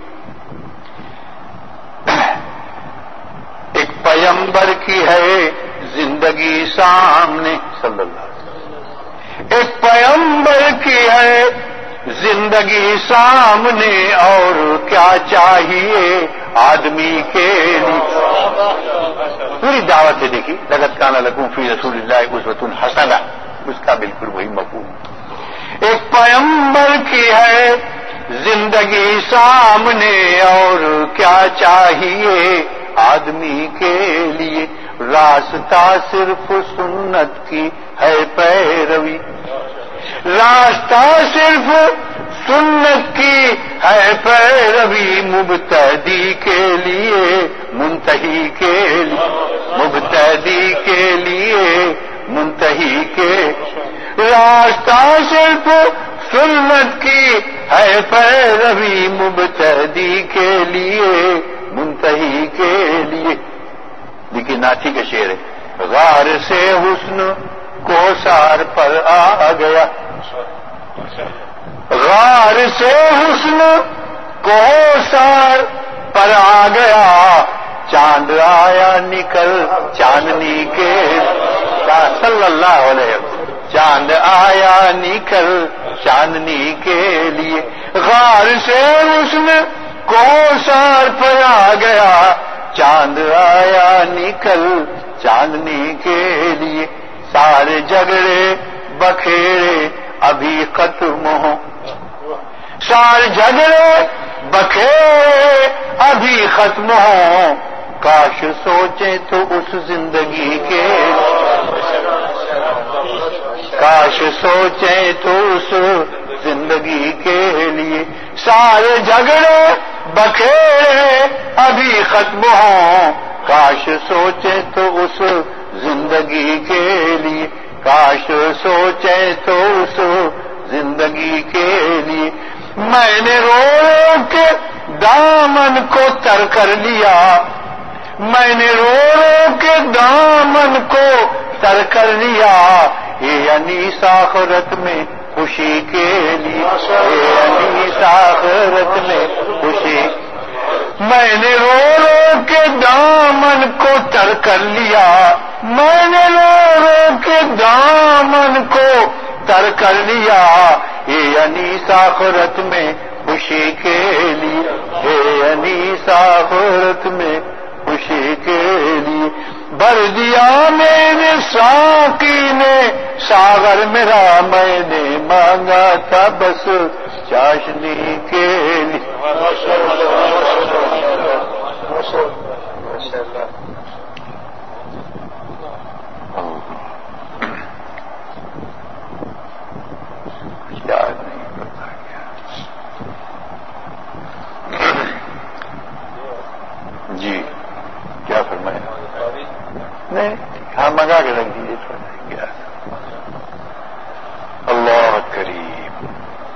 S1: ایک پیغمبر کی ہے زندگی سامنے صلی اللہ علیہ وسلم، ایک پیغمبر کی ہے زندگی سامنے، اور کیا چاہیے آدمی کے لیے۔ پوری دعوت سے دیکھی، لقد کان لکم فی رسول اللہ اسوۃ حسنہ، اس کا بالکل وہی مفہوم۔ ایک پیغمبر کی ہے زندگی سامنے اور کیا چاہیے آدمی کے لیے، راستہ صرف سنت کی ہے پیروی، راستہ صرف سنت کی ہے پیروی، مبتدی کے لیے منتہی کے لیے، مبتدی کے لیے منتہی کے، راستہ صرف سنت کی ہے پیروی، مبتدی کے لیے منتہی کے لیے۔ لیکن ناچی کا شعر ہے، غار سے حسن کو سار پر آ گیا، غار سے حسن کو سار پر آ گیا، چاند آیا نکل چاندنی کے، صلی اللہ علیہ وسلم، چاند آیا نکل چاندنی کے لیے، غار سے حسن کو سار پر آ گیا، چاند آیا نکل چاندنی کے لیے، سارے جھگڑے بکھیرے ابھی ختم ہوں، سارے جھگڑے بکھیرے ابھی ختم ہوں، کاش سوچیں تو اس زندگی کے، کاش سوچیں تو اس زندگی کے لیے، سارے جھگڑے بکھیرے ابھی ختم ہوں، کاش سوچیں تو اس زندگی کے لیے، کاش سوچیں تو اس زندگی کے لیے، میں نے رو رو کے دامن کو تر کر لیا، میں نے رو رو کے دامن کو تر کر لیا، یہ انیس آخرت میں خوشی کے لیے، یہ انیس آخرت میں خوشی، میں نے رو رو کے دامن کو تر کر لیا، میں نے رو رو کے دامن کو تر کر لیا، یہ انیس آخرت میں خوشی کے لیے، یہ انیس آخرت میں خوشی کے لیے، بھر دیا میں نے ساقی نے ساغر میرا، میں نے مانگا تھا بس چاشنی کے لیے۔ یاد نہیں پتا کیا جی کیا فرمایا؟ نہیں ہاں منگا کے رکھ دیجیے تھوڑا کیا، اللہ کریم۔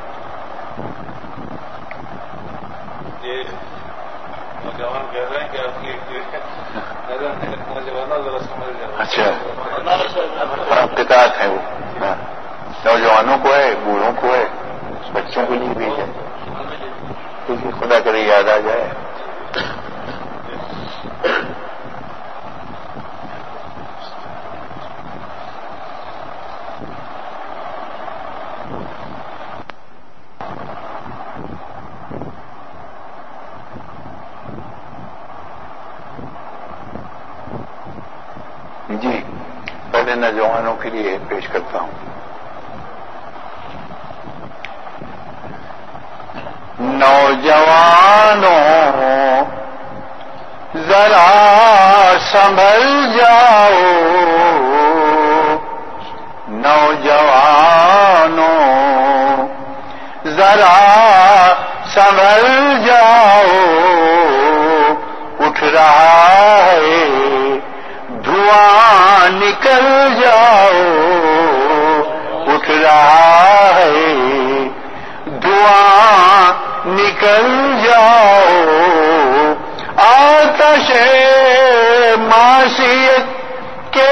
S2: یہ نوجوان کہہ رہے ہیں کہ آپ کی نوجوانوں ذرا سمجھ جائے،
S1: اچھا قطعات ہیں وہ، نوجوانوں کو ہے، بوڑھوں کو ہے، بچوں کے لیے بھی ہے، کیونکہ خدا کرے یاد آ جائے۔ جی پہلے نوجوانوں کے لیے پیش کرتا ہوں۔ نوجوانوں ذرا سنبھل جاؤ، نوجوانوں ذرا سنبھل جاؤ، اٹھ رہا ہے دھواں نکل جاؤ، اٹھ رہا ہے دھواں نکل جاؤ، آتش معصیت کے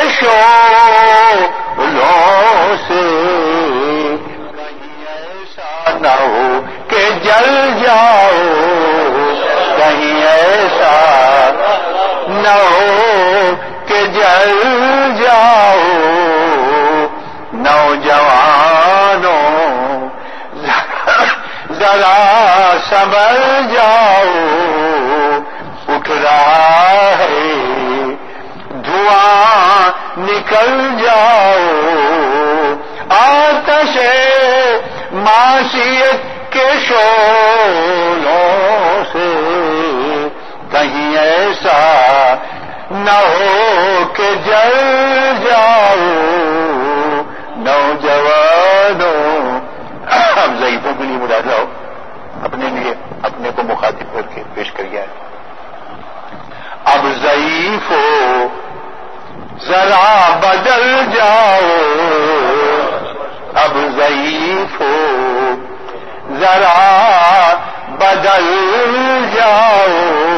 S1: شعلوں سے کہیں ایسا نہ ہو کہ جل جاؤ، کہیں ایسا نہ ہو کہ جل جاؤ، نوجوانوں ذرا سنبھل جاؤ، اٹھ رہا ہے دھواں نکل جاؤ، آتش معصیت کے شعلوں سے کہیں ایسا نہ ہو کہ جل جاؤ نوجوانوں. اب ضعیفوں کے لیے بلا جاؤ، اپنے لیے اپنے کو مخاطب کر کے پیش کر گیا ہے. اب ضعیفوں ذرا بدل جاؤ، اب ضعیفوں ذرا بدل جاؤ،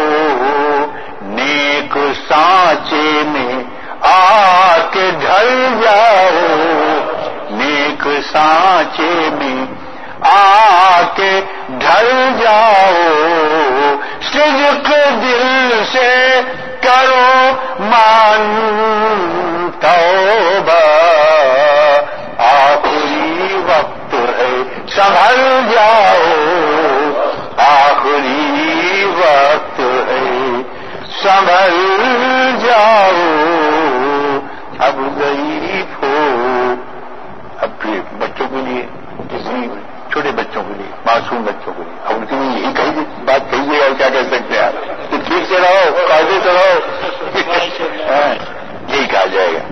S1: نیک سانچے میں آ کے ڈھل جاؤ، نیک سانچے میں آ کے ڈھل جاؤ، صدق دل سے کرو مان توبہ، آخری وقت ہے سنبھل جاؤ، آخری وقت ہے سنبھل جاؤ. اب ضعیف ہو، اب بچوں کے لیے، چھوٹے بچوں کے لیے، معصوم بچوں کے لیے، اب ان کے لیے یہی کہی بات کہیے اور کیا کہہ سکتے ہیں آپ کہ ٹھیک سے رہو، قاعدے سے رہو. یہی کہا جائے گا.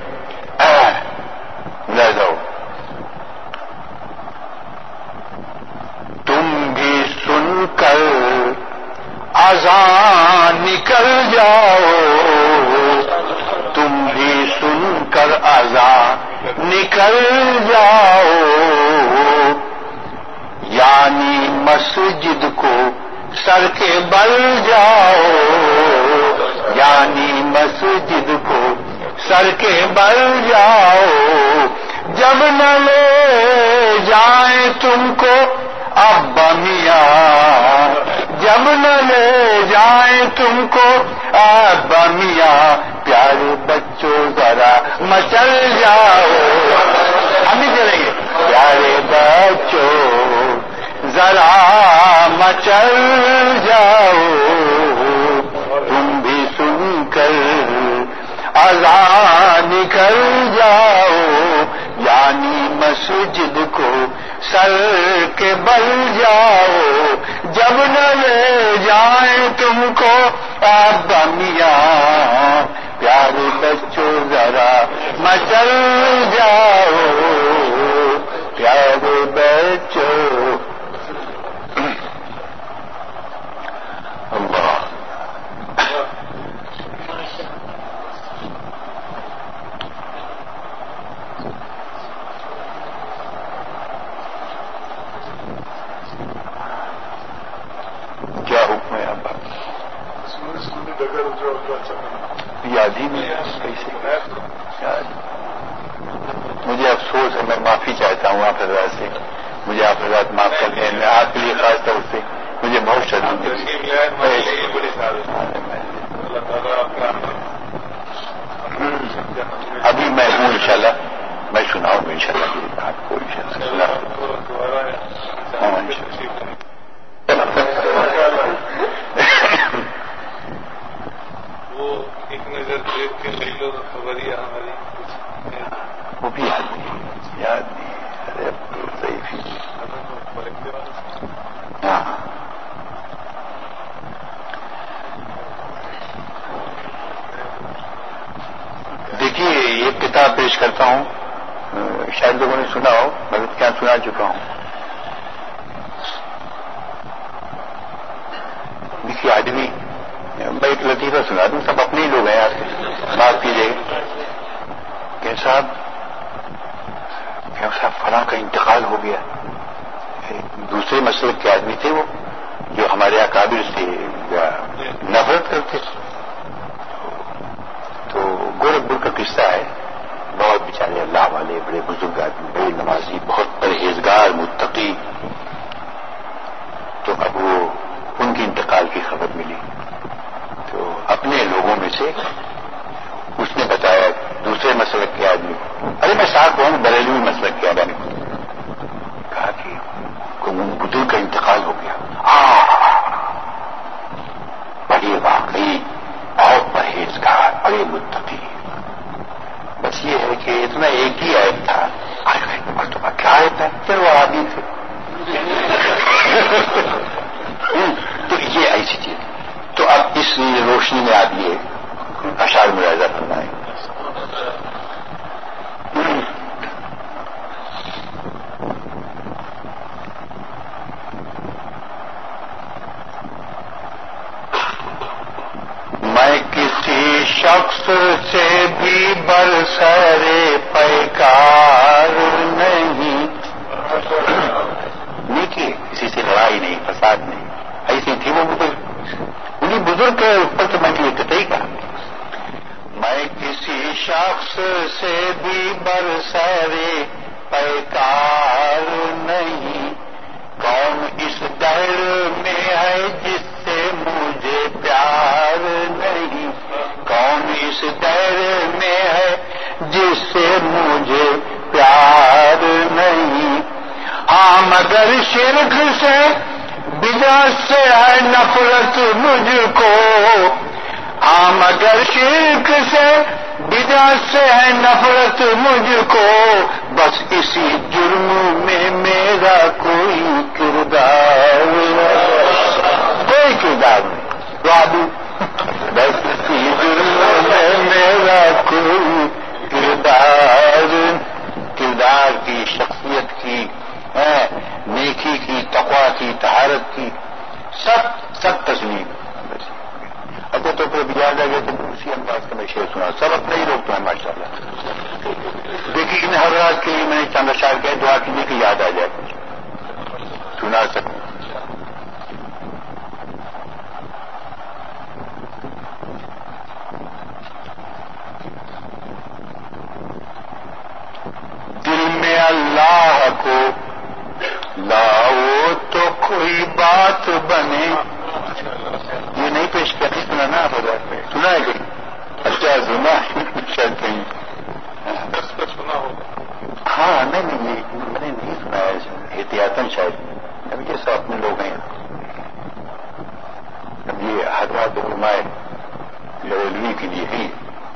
S1: لے جاؤ تم بھی سن کر اذان نکل جاؤ، تم بھی سن کر اذان نکل جاؤ، یعنی مسجد کو سر کے بل جاؤ، یعنی مسجد کو سر کے بل جاؤ، جب نہ لے جائیں تم کو ابا میاں، جب نہ لے جائیں تم کو ابا میاں، پیارے بچوں ذرا مچل جاؤ. ہم بھی چلیں گے. پیارے بچوں ذرا مچل جاؤ، تم بھی سن کر اذان نکل جاؤ، یعنی مسجد کو سر کے بل جاؤ، جب نہ لے جائیں تم کو ابا میاں، پیارے بچوں ذرا مچل جاؤ، پیارے بچوں. اللہ کیا حکم ہے اب یاد ہی نہیں کیسے یاد. مجھے افسوس ہے، میں معافی چاہتا ہوں آپ حضرات سے، مجھے آپ حضرات معاف کر دیں. میں آپ کے لیے خاص طور سے مجھے بہت شرم ہے. ابھی میں ہوں انشاءاللہ، میں سناؤں گا انشاءاللہ کی بات کو انشاءاللہ.
S2: وہ ایک نظر دیکھ کے لے لو تو خبر ہی ہماری
S1: وہ بھی یاد نہیں، یاد نہیں. ارے ضعیف ہی. ہاں دیکھیے یہ کتاب پیش کرتا ہوں، شاید لوگوں نے سنا ہو، میں کیا سنا چکا ہوں. دیکھیے آدمی، میں ایک لطیفہ سنا دوں، سب اپنے ہی لوگ ہیں آپ سے بات کیجیے کہ صاحب کہ صاحب فلاں کا انتقال ہو گیا. دوسرے مسلک کے آدمی تھے وہ، جو ہمارے اکابر سے نفرت کرتے تھے. تو گورکھپور کا قصہ ہے، بہت بیچارے اللہ والے، بڑے بزرگ آدمی، بڑے نمازی، بہت پرہیزگار، متقی. تو اب وہ ان کے انتقال کی خبر ملی تو اپنے لوگوں میں سے اس نے بتایا دوسرے مسلک کے آدمی کو، ارے میں ساتھ ہوں بریلوی مسلک کے آدمی کو، کہا کہ بزرگ کا انتقال ہو گیا. بڑے واقعی بہت پرہیزگار، بڑے متقی. بس یہ ہے کہ اتنا ایک ہی عیب تھا. کیا عیب ہے؟ چلو آدمی تھے. تو یہ ایسی چیز. تو اب اس روشنی میں آپ یہ اشعار ملاحظہ فرمائیں. میں کسی شخص سے بھی برسر پیکار نہیں، نیکی کسی سے لڑائی نہیں، فساد نہیں. ایسی تھی وہ بزرگ، انہیں بزرگ کے اوپر تو میں نے یہ قطعی کہا. میں کسی شخص سے بھی برسر پیکار نہیں، کون اس دہر میں ہے جس سے مجھے پیار نہیں، کون اس دہر میں ہے جس سے مجھے پیار نہیں. ہاں مگر شرک سے بدعت سے ہے نفرت مجھ کو، ہاں مگر شرک سے بدعت سے ہے نفرت مجھ کو، بس اسی جرم میں میرا کوئی کردار کوئی کردار نہیں. بابو بس اسی جرم میں میرا کوئی کردار، کردار کی، شخصیت کی، نیکی کی، تقویٰ کی، طہارت کی، سب سب تسلیم. اگر تو کوئی بھی یاد آ گیا تو اسی انداز کا میں شعر سنا. سب اپنے ہی لوگ تو ہیں ماشاء اللہ. دیکھیے ان ہر رات کے لیے میں نے چند اشعار کیا، دعا کیجیے کہ یاد آ جائے کچھ سنا سکوں. دل میں اللہ کو لاؤ تو کوئی بات بنے. یہ نہیں پیش کرنی، سنا نا آپ سنا ہے کہیں؟ اچھا سنا شاید کہیں. ہاں نہیں نہیں یہ میں نے نہیں سنا ہے احتیاطاً شاید. اب یہ سب اپنے لوگ ہیں. اب یہ حضرات علماء لولی کے لیے ہی.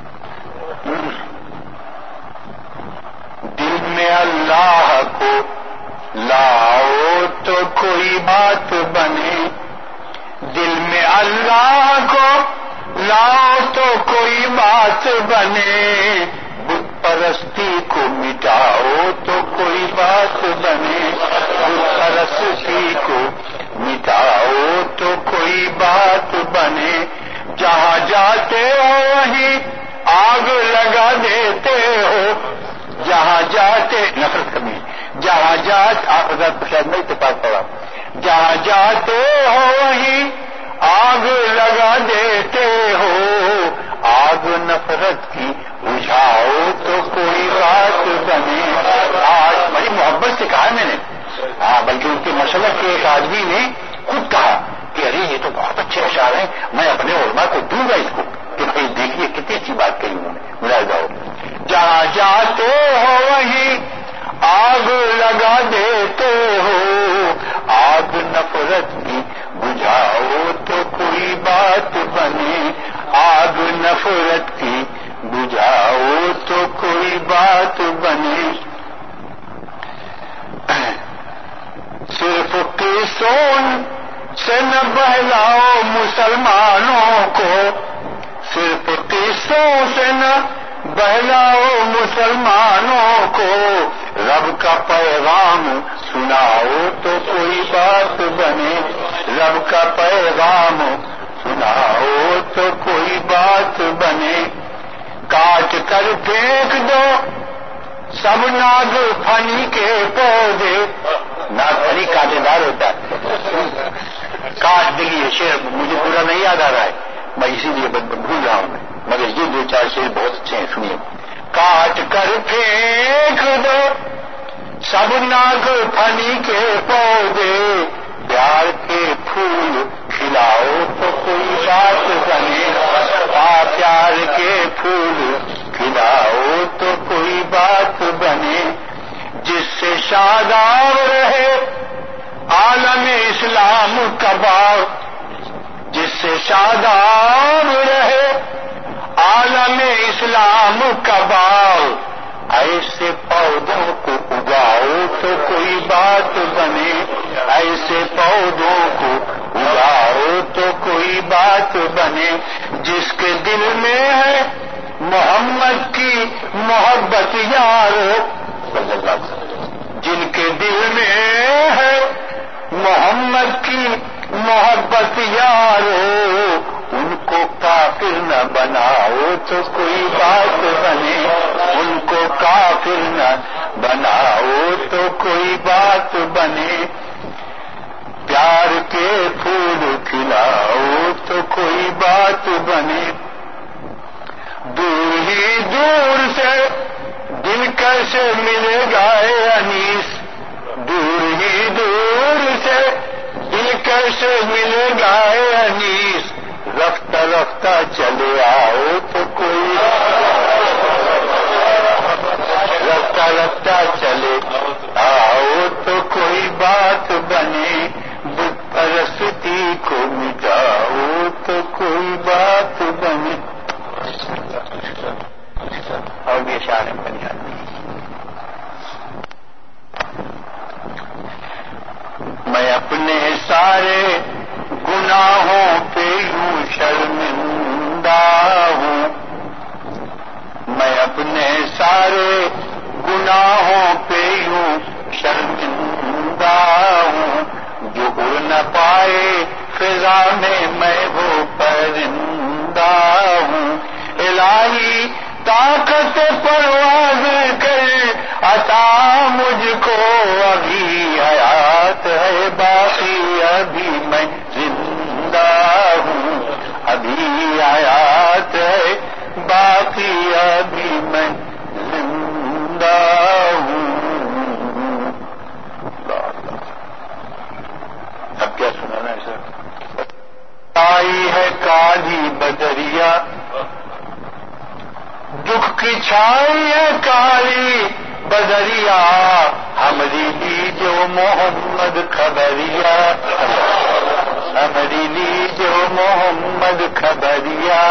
S1: دل میں اللہ کو لاؤ تو کوئی بات بنے، دل میں اللہ کو لاؤ تو کوئی بات بنے، بت پرستی کو مٹاؤ تو کوئی بات بنے، بت پرستی کو مٹاؤ تو کوئی بات بنے. جہاں جاتے ہو وہیں آگ لگا دیتے ہو، جہاں جاتے نفرت کمی، جہاں جات آپ حضرت شاید میں اتفاق پڑا، جہاں جاتے ہو وہیں آگ لگا دیتے ہو، آگ نفرت کی بجھاؤ تو کوئی بات بنے. آج بڑی محبت سے کہا میں نے، ہاں بلکہ ان کے مشرق کے ایک آدمی نے خود کہا کہ ارے یہ تو بہت اچھے اشعار ہیں، میں اپنے علماء کو دوں گا اس کو کہ بھائی دیکھیے کتنی اچھی بات کہی انہوں نے. ملاحظہ ہو، جہاں جاتے ہو وہیں آگ لگا دیتے ہو، آگ نفرت کی بجھاؤ تو کوئی بات بنے، آگ نفرت کی بجھاؤ تو کوئی بات بنے. صرف قصوں سے نہ بہلاؤ مسلمانوں کو، صرف قصوں سے نہ بہلاؤ مسلمانوں کو، رب کا پیغام سناؤ تو کوئی بات بنے، رب کا پیغام سناؤ تو کوئی بات بنے. کاٹ کر پھینک دو سب ناگ پھنی کے پودے، ناگ پھنی کانٹے دار ہوتا ہے. کاٹ دیجیے شعر مجھے پورا نہیں یاد آ رہا ہے، میں اسی لیے بھول رہا ہوں میں، مگر یہ دو چار شعر بہت اچھے ہیں، سنیے. کاٹ کر پھینک دو سب ناگ پھنی کے پودے، پیار کے پھول کھلاؤ تو کوئی بات بنے، آ پیار کے پھول کھلاؤ تو کوئی بات بنے. جس سے شاداب رہے عالم اسلام کا باغ، جس سے شاداب رہے عالم اسلام کا باغ، ایسے پودوں کو اگاؤ تو کوئی بات بنے، ایسے پودوں کو اگاؤ تو کوئی بات بنے، جس کے دل میں ہے محمد کی محبت یارو، جن کے دل میں ہے محمد کی محبت یارو، ان کو کافر نہ بناؤ تو کوئی بات بنے، ان کو کافر نہ بناؤ تو کوئی بات بنے، پیار کے پھول کھلاؤ تو کوئی بات بنے، دور ہی دور سے دل کیسے ملے گا اے انیس، دور ہی دور سے دل کیسے ملے گا اے انیس، رفتہ رفتہ چلے آؤ تو کوئی، رفتہ رفتہ چلے آؤ تو کوئی بات بنے، بت پرستی کو مٹاؤ تو کوئی بات بنے، اور بھی اشعار بنی آتی۔ میں اپنے سارے گناہوں پہ یوں شرمندہ ہوں، میں اپنے سارے گناہوں پہ یوں شرمندہ ہوں، جو اڑ نہ پائے فضا میں میں وہ پرندہ ہوں، الہی طاقت پرواز کر عطا مجھ کو، ابھی حیات ہے باقی ابھی میں زندہ ہوں، ابھی حیات ہے باقی ابھی میں زندہ ہوں۔ اب کیا سنانا ہے سر؟ آئی ہے کالی بدریا، دکھ کی چھائی ہے کالی بدریا، ہمری لی جو محمد خبریا، ہمری لی جو محمد خبریا،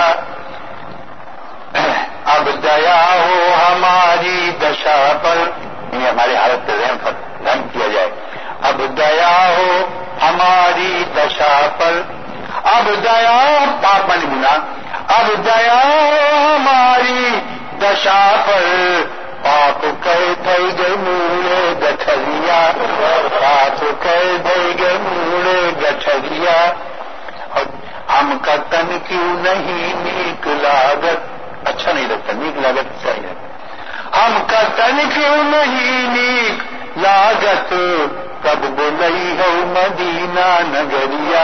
S1: اب دیا ہو ہماری دشا پر، یہ ہماری حالت پہ رحم پر رحم کیا جائے، اب دیا ہو ہماری دشا پر، اب دیا پاپ من گنا، اب دیا ہماری دشا پر، پاپ کہہ دے گے موڑے گٹھریا، پاپ کہہ دے گے موڑے گٹھریا، اور ہم کا تن کیوں نہیں نیک لاگت، اچھا نہیں لگتا، نیک لاگت چاہیے، ہم کا تن کیوں نہیں نیک لاگت، کب بولئی ہو مدینہ نگریا،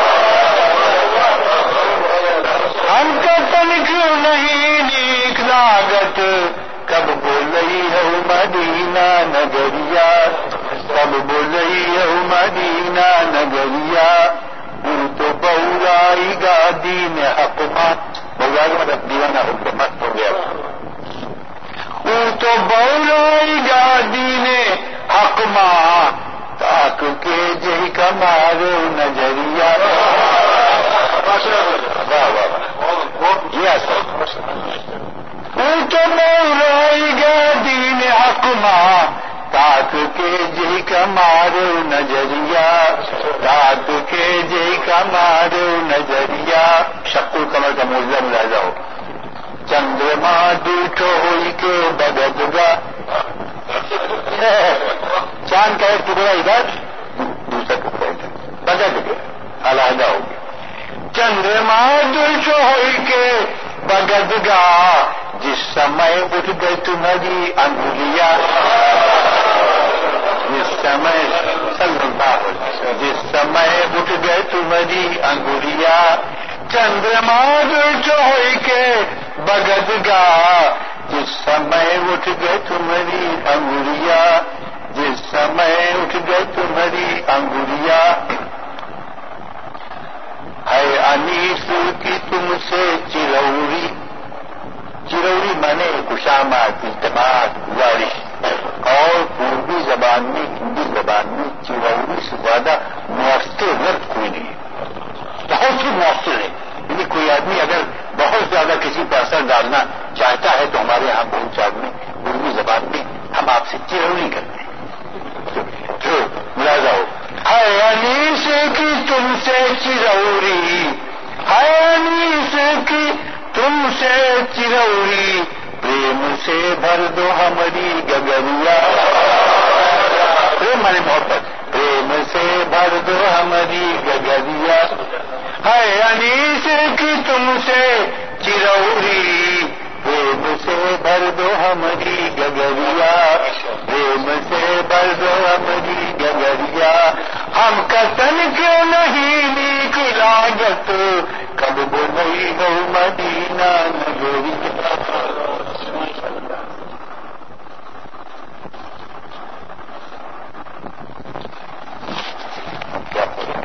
S1: ہم کا تن کیوں نہیں نیک لاگت، کب بولئی ہو مدینہ نگریا، کب بولئی ہو مدینہ نگریا، ان تو بورائی گا دین حق ماں، بورائی مطلب دیوانہ ہو کے مست ہو گیا، ان تو بورائی گا دین حق ماں، تاک کے جہی کا مارو نظریہ، ان تو بورائی گا دین حق ماں، تاک کے جی کا مارو نظریہ، تاک کے جی کا مارو نظریہ، شق القمر کا موجودہ ملاحظہ ہو، چندرما دوٹھو ہوئی کے بگدگا، چاند کا ایک ٹکڑا ادھر دوسرا ٹکڑا ادھر بدل کے علیحدہ ہو گیا، چندرما دوٹھو ہوئی کے بگدگا، جس سمے اٹھ گئی تمہاری انگلیاں، جس سمے صلی اللہ علیہ وسلم، جس سمے اٹھ گئے تمہاری انگلیاں، چندرما جو ہوئی کے بگدگا، جس سمے اٹھ گئے تمہاری انگلیاں، جس سمے اٹھ گئے تمہاری انگلیاں، ہے انیس کی تم سے چروری، چروری مانے خوشامد، التماس، گزارش، اور پوروی زبان میں ہندی زبان میں چروری سے زیادہ مؤثر لفظ کوئی نہیں ہے، بہت ہی مؤثر ہے، یعنی کوئی آدمی اگر بہت زیادہ کسی پر اثر ڈالنا چاہتا ہے تو ہمارے یہاں بہت چار میں اردو زبان چروری ہے انیس کی تم سے چروری پریم سے بھر دو ہماری گگریا پریم مانے محبت پریم سے بھر دو ہماری گگریا ہے انیس کی تم سے چروری پریم سے بھر دو ہماری گگریا پریم سے بھر دو ہماری گگریا ہم کا تن کیوں نہیں نیک لاگت کب بنائی ہو مدینہ نگریا کیا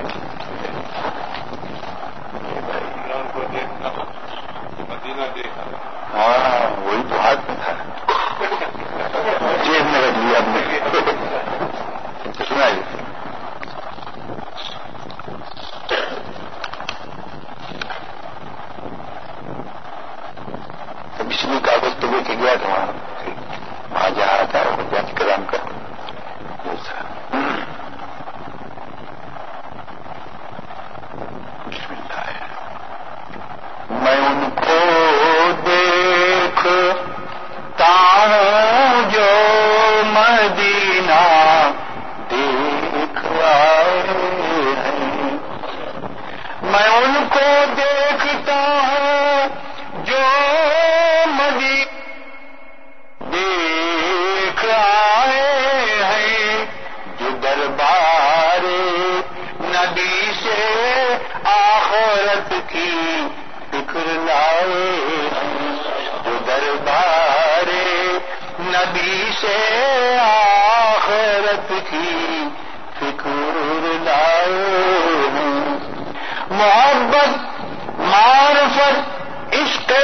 S2: مدینہ دیکھا
S1: ہاں وہی تو ہاتھ میں تھا جیب میں رکھ لیا ہم نے سنائیے پچھلی کاغذ تو لے کے گیا تھا وہاں وہاں جہاں تھا وہ جانچ کرام کا میں ان کو دیکھتا ہوں جو مدینہ دیکھ آئے ہیں میں ان کو دیکھتا ہوں جو مدینہ دیکھ آئے ہیں جو دربار نبی سے آخرت کی فکر لائے ہیں جو دربار نبی سے آخرت کی فکر لائے ہیں محبت معرفت عشق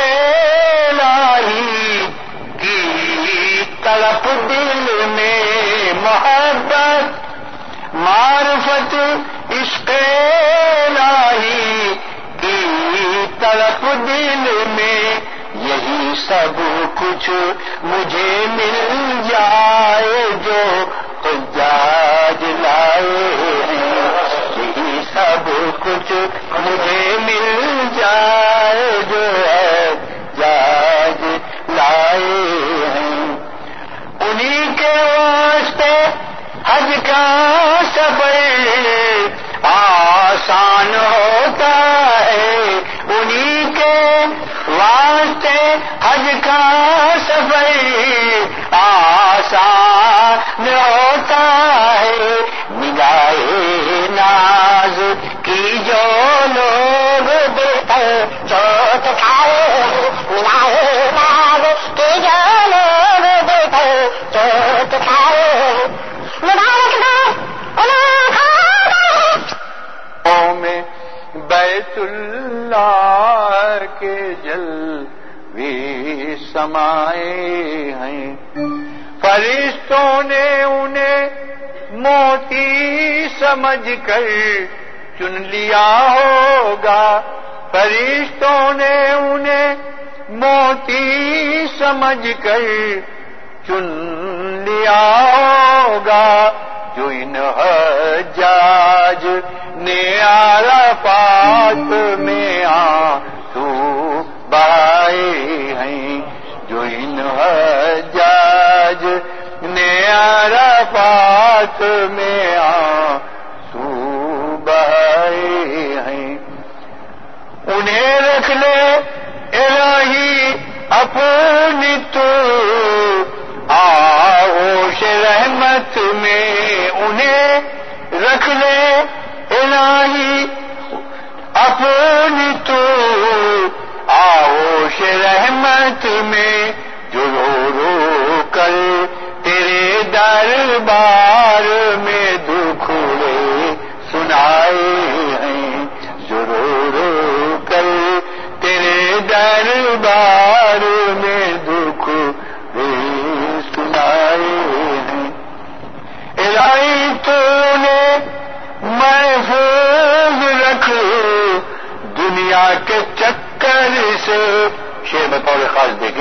S1: الہی کی تڑپ دل میں محبت معرفت عشق الہی کی تڑپ دل میں یہی سب کچھ مجھے مل جائے جو حجاج لائے ہیں یہی سب کچھ مجھے مل جائے جو حجاج لائے ہیں انہی کے واسطے حج کا سفر آسان ہوتا ہے انہی کے واسطے حج کا سفر آسان ہوتا ہے ملائے ناز کی جو لوگ دیتے چوٹ کھائے ملائے ناز کی جو لوگ دیتے چوٹ کھائے مبارک میں بیت اللہ کے جلوے سمائے ہیں فرشتوں نے انہیں موتی سمجھ کر چن لیا ہوگا فرشتوں نے انہیں موتی سمجھ کر چن لیا ہوگا جو ان حجاج نے عرفات میں آنسو بہائے ہیں جو ان حجاج نے عرفات میں آنسو بہائے ہیں انہیں رکھ لے الہی اپنی تو آغوش رحمت میں انہیں رکھ لے الہی اپنی تو آغوش رحمت میں جو رو رو کر تیرے دربار میں دکھڑے سنائے ہیں جو رو رو کر تیرے دربار میں دکھ سنائے ہیں الہی تو نے محفوظ رکھ دنیا کے چکر سے شیر بطور خاص دیکھیں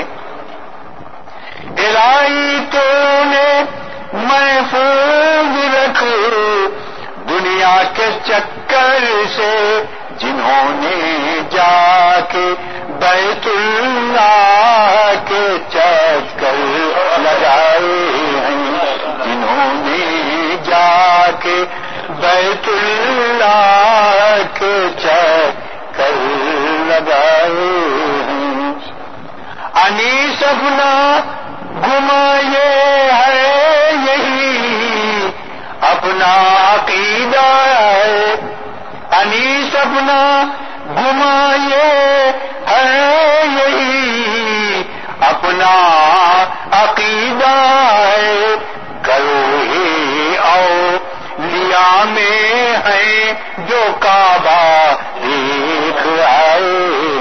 S1: الہی تو نے محفوظ رکھ دنیا کے چکر گھر سے جنہوں نے جا کے بیت اللہ کے چکر لگائے ہیں، جنہوں نے جا کے بیت اللہ کے چکر لگائے ہیں، انیس اپنا گما یہ ہے یہی اپنا عقیدہ ہے، انیس اپنا گما یہ ہے یہی اپنا عقیدہ ہے، گروہ اولیاء میں ہیں جو کعبہ دیکھ آئے،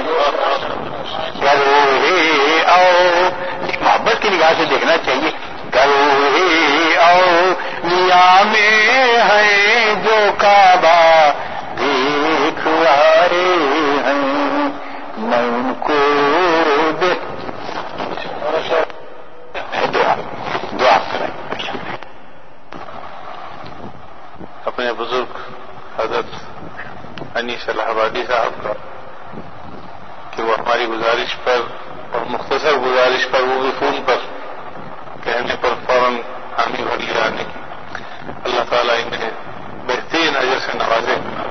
S1: گروہ او محبت کی نگاہ سے دیکھنا چاہیے، گروہ اولیاء میں ہیں جو کعبہ دیکھ آئے ہیں، میں ان کو دیکھ دعا دعا کریں
S2: اپنے بزرگ حضرت انیس الہ آبادی صاحب کا کہ وہ ہماری گزارش پر اور مختصر گزارش پر وہ بھی فون پر کہنے پر فوراً حامی بھر لے آنے کی، اللہ تعالیٰ انہیں بہترین اجر سے نوازے۔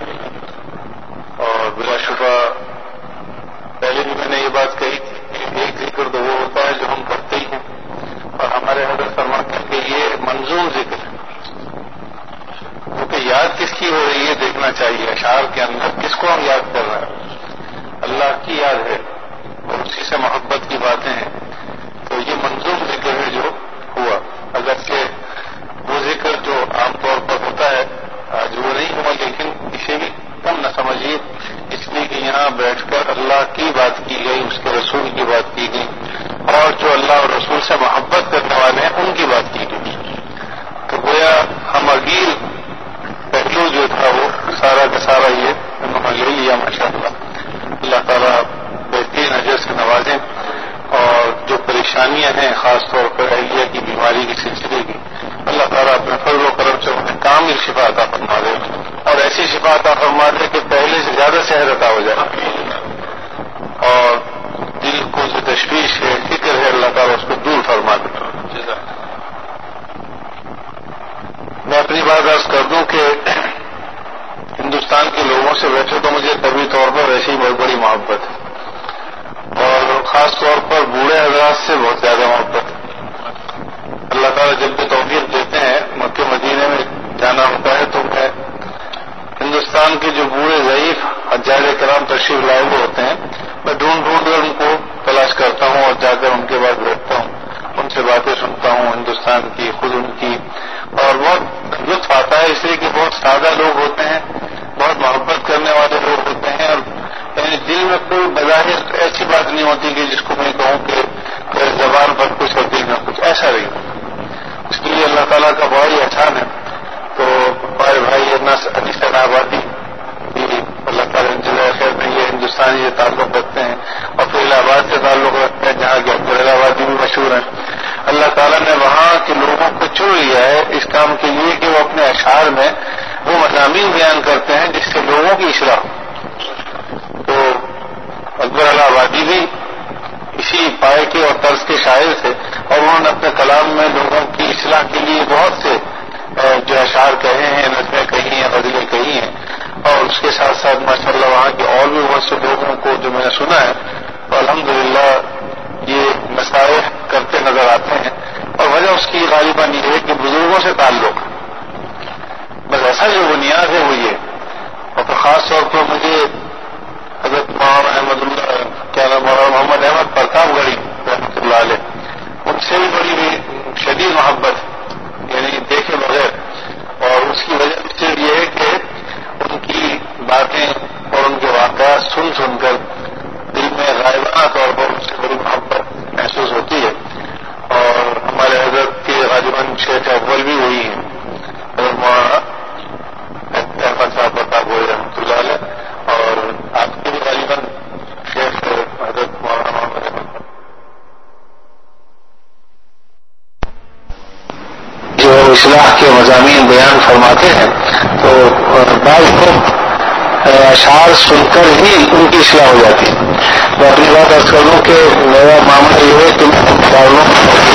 S2: اور بلا شبہ پہلے بھی میں نے یہ بات کہی تھی کہ ایک ذکر تو وہ ہوتا ہے جو ہم کرتے ہی ہیں، اور ہمارے حضرت فرماتے ہیں کہ یہ منظوم ذکر ہے، کیونکہ یاد کس کی ہو رہی ہے دیکھنا چاہیے، اشعار کے اندر کس کو ہم یاد کر رہے ہیں، اللہ کی یاد ہے اور اسی سے محبت کی باتیں ہیں، تو یہ منظوم ذکر ہے جو ہوا، اگرچہ وہ ذکر جو عام طور پر ہوتا ہے آج وہ نہیں ہوا، لیکن اسے بھی کم نہ سمجھیے، اس لیے کہ یہاں بیٹھ کر اللہ کی بات کی گئی، اس کے رسول کی بات کی گئی، اور جو اللہ اور رسول سے محبت کرنے والے ہیں ان کی بات کی گئی، تو گویا ہم اگیل پہلو جو تھا وہ سارا کا سارا یہ انہوں نے لے لیا ماشاء اللہ۔ اللہ تعالیٰ بہترین اجر سے نوازیں، اور جو پریشانیاں ہیں خاص طور پر اہلیہ کی بیماری کے سلسلے کی، اللہ تعالیٰ اپنے فضل و کرم سے انہیں کامل شفا عطا فرما دے، اور ایسی شفا عطا فرما دے کہ پہلے سے زیادہ صحت عطا ہو جائے، اور دل کو جو تشویش ہے فکر ہے اللہ تعالیٰ اس کو دور فرما دے۔ میں اپنی بات عرض کر دوں کہ ہندوستان کے لوگوں سے ویسے تو مجھے طبی طور پر ویسے ہی بہت بڑی محبت ہے، اور خاص طور پر بوڑھے حضرات سے بہت زیادہ محبت ہے۔ اللہ تعالیٰ جب بھی توفیق دیتے ہیں مکہ مدینے میں جانا ہوتا ہے تو میں ہندوستان کے جو بوڑھے ضعیف حجاج کرام تشریف لائے ہوئے ہوتے ہیں میں ڈھونڈ ڈھونڈ کر ان کو تلاش کرتا ہوں اور جا کر ان کے بعد بیٹھتا ہوں، ان سے باتیں سنتا ہوں ہندوستان کی، خود ان کی، اور بہت لطف آتا ہے، اس لیے کہ بہت سادہ لوگ ہوتے ہیں، بہت محبت کرنے والے لوگ ہوتے ہیں، اور یعنی دل میں کوئی بظاہر ایسی بات نہیں ہوتی کہ جس کو میں کہوں کہ زبان پر کچھ اور دل میں کچھ، ایسا نہیں۔ اس کے لیے اللہ تعالیٰ کا بڑا ہی احسان ہے۔ تو ہمارے بھائی انیس الہ آبادی اللہ تعالیٰ جزائے خیر میں یہ ہندوستانی سے تعلق رکھتے ہیں اور پھر الہ آباد سے تعلق رکھتے ہیں جہاں کے عبد الہ آبادی بھی مشہور ہیں۔ اللہ تعالیٰ نے وہاں کے لوگوں کو چن لیا ہے اس کام کے لیے کہ وہ اپنے اشعار میں وہ مضامین بیان کرتے ہیں جس سے لوگوں کی اصلاح ہو۔ تو اکبر الہ آبادی بھی اسی پائے کے اور طرز کے شاعر تھے، اور انہوں نے اپنے کلام میں لوگوں کی اصلاح کے لیے بہت سے جو اشعار کہے ہیں، نظمیں کہی ہیں، غزلیں کہی ہیں، اور اس کے ساتھ ساتھ ماشاء اللہ وہاں کے اور بھی بہت سے لوگوں کو جو میں نے سنا ہے تو الحمدللہ یہ نصائح کرتے نظر آتے ہیں، اور وجہ اس کی غالباً یہ ہے کہ بزرگوں سے تعلق، بس ایسا جو بنیاد ہے وہ یہ، اور پھر خاص طور پر مجھے حضرت مولانا احمد اللہ کیا نام مولانا محمد احمد پرتاپ گڑھی رحمۃ اللہ علیہ، ان سے بھی بڑی شدید محبت یعنی دیکھے بغیر، اور اس کی وجہ صرف یہ ہے کہ ان کی باتیں اور ان کے واقعات سن سن کر دل میں غائبانہ طور پر ان سے بڑی محبت محسوس ہوتی ہے۔ اور ہمارے حضرت کے غالباً شیخ اول بھی وہی ہیں، حضرت مولانا احمد صاحب پرتاپ گڑھی رحمۃ اللہ علیہ، اور آپ کے بھی غالباً شیخ حضرت مولانا محمد احمد جو اصلاح کے مضامین بیان فرماتے ہیں، تو بعض لوگ اشعار سن کر ہی ان کی اصلاح ہو جاتی ہے. میں اپنی بات عرض کر دوں کہ میرا معاملہ یہ ہے کہ میں مقابلوں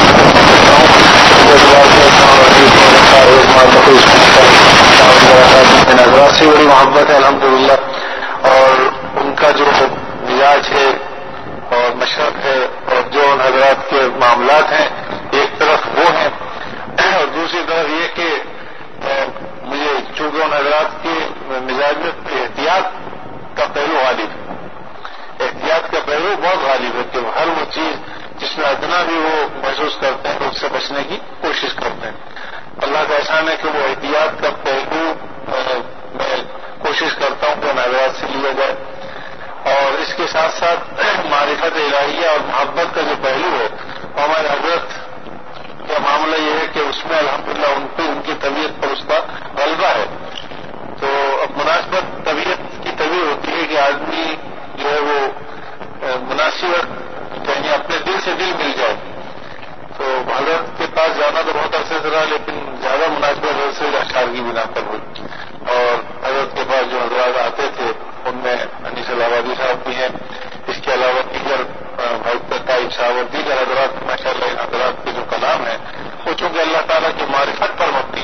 S2: حضرات سے بڑی محبت ہے الحمدللہ، اور ان کا جو مزاج ہے اور مشرق ہے اور جو ان حضرات کے معاملات ہیں، ایک طرف وہ ہیں اور دوسری طرف یہ کہ مجھے چونکہ ان حضرات کے مزاج میں احتیاط کا پہلو غالب ہے، احتیاط کا پہلو بہت غالب ہے کہ ہر وہ چیز جس میں ادنا بھی وہ محسوس کرتے ہیں اس سے بچنے کی کوشش کرتے ہیں. اللہ کا احسان ہے کہ وہ احتیاط کا پہلو میں کوشش کرتا ہوں کہ ان حضرات سے لیا جائے، اور اس کے ساتھ ساتھ معرفت الہیہ اور محبت کا جو پہلو ہے ہمارے حضرت کا معاملہ یہ ہے کہ اس میں الحمدللہ ان پہ ان کی طبیعت پر اس کا غلبہ ہے. تو اب مناسبت طبیعت کی طبیعت ہوتی ہے کہ آدمی جو ہے وہ مناسبت یعنی اپنے دل سے دل مل جائے. تو حضرت کے پاس جانا تو بہت عرصے سے رہا، لیکن زیادہ مناسبت حضرت سے اشعار کی بنا پر ہوئی، اور حضرت کے پاس جو حضرات آتے تھے ان میں انیس الہبادی صاحب بھی ہیں، اس کے علاوہ دیگر بھائی طائب صاحب اور دیگر حضرات ماشاء اللہ ان حضرات کے جو کلام ہیں وہ چونکہ اللہ تعالیٰ کی معرفت پر مبنی،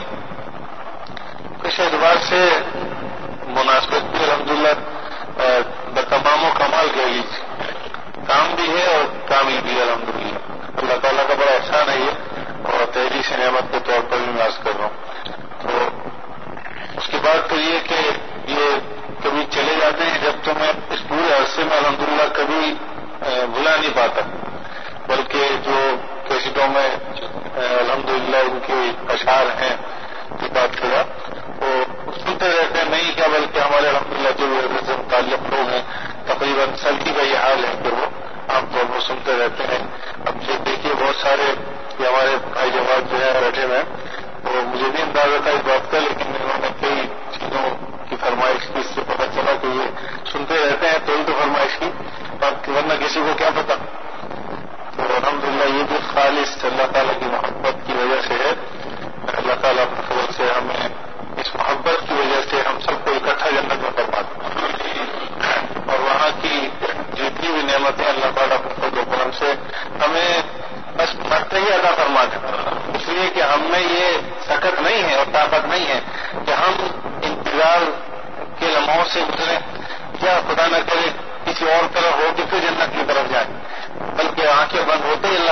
S2: اس اعتبار سے مناسبت بھی الحمدللہ بتمام و کمال کہہ لیجیے، کام بھی ہے اور کامل بھی ہے الحمدللہ. اللہ تعالیٰ کا بڑا احسان ہے یہ، اور تحریر سے نعمت کے طور پر بھی میں عرض کر رہا ہوں. تو اس کے بعد تو یہ کہ یہ کبھی چلے جاتے ہیں جب تو میں اس پورے عرصے میں الحمدللہ کبھی بھلا نہیں پاتا، بلکہ جو کیسٹوں میں الحمدللہ ان کے اشعار ہیں کتاب شدہ وہ سنتے رہتے ہیں. نہیں کیا بلکہ ہمارے الحمدللہ جو سے متعلق لوگ ہیں تقریباً سلطی کا یہ حال ہے کہ وہ عام طور پر سنتے رہتے ہیں. اب یہ دیکھیے بہت سارے یہ ہمارے بھائی جماعت جو ہے بیٹھے ہوئے ہیں، تو مجھے بھی اندازہ تھا اس بات کا، لیکن انہوں نے کئی چیزوں کی فرمائش کی، اس سے پتہ چلا کہ یہ سنتے رہتے ہیں تو تو فرمائش کی بات، ورنہ کسی کو کیا پتا. تو الحمدللہ یہ بھی خالص اللہ تعالیٰ کی محبت کی وجہ سے ہے. اللہ تعالیٰ اپنے فضل سے ہمیں اس محبت کی وجہ سے ہم سب کو اکٹھا جنت میں کرواتا، اور وہاں کی جتنی بھی نعمتیں اللہ تعالیٰ اپنے فضل و کرم سے ہمیں بس مرتے ہی ادا فرما دیں، اس لیے کہ ہم میں یہ سکت نہیں ہے اور طاقت نہیں ہے کہ ہم انتظار کے لمحوں سے گزریں یا خدا نہ کرے کسی اور طرف ہو کہ پھر جنت کی طرف جائیں، بلکہ آنکھیں بند ہوتے ہی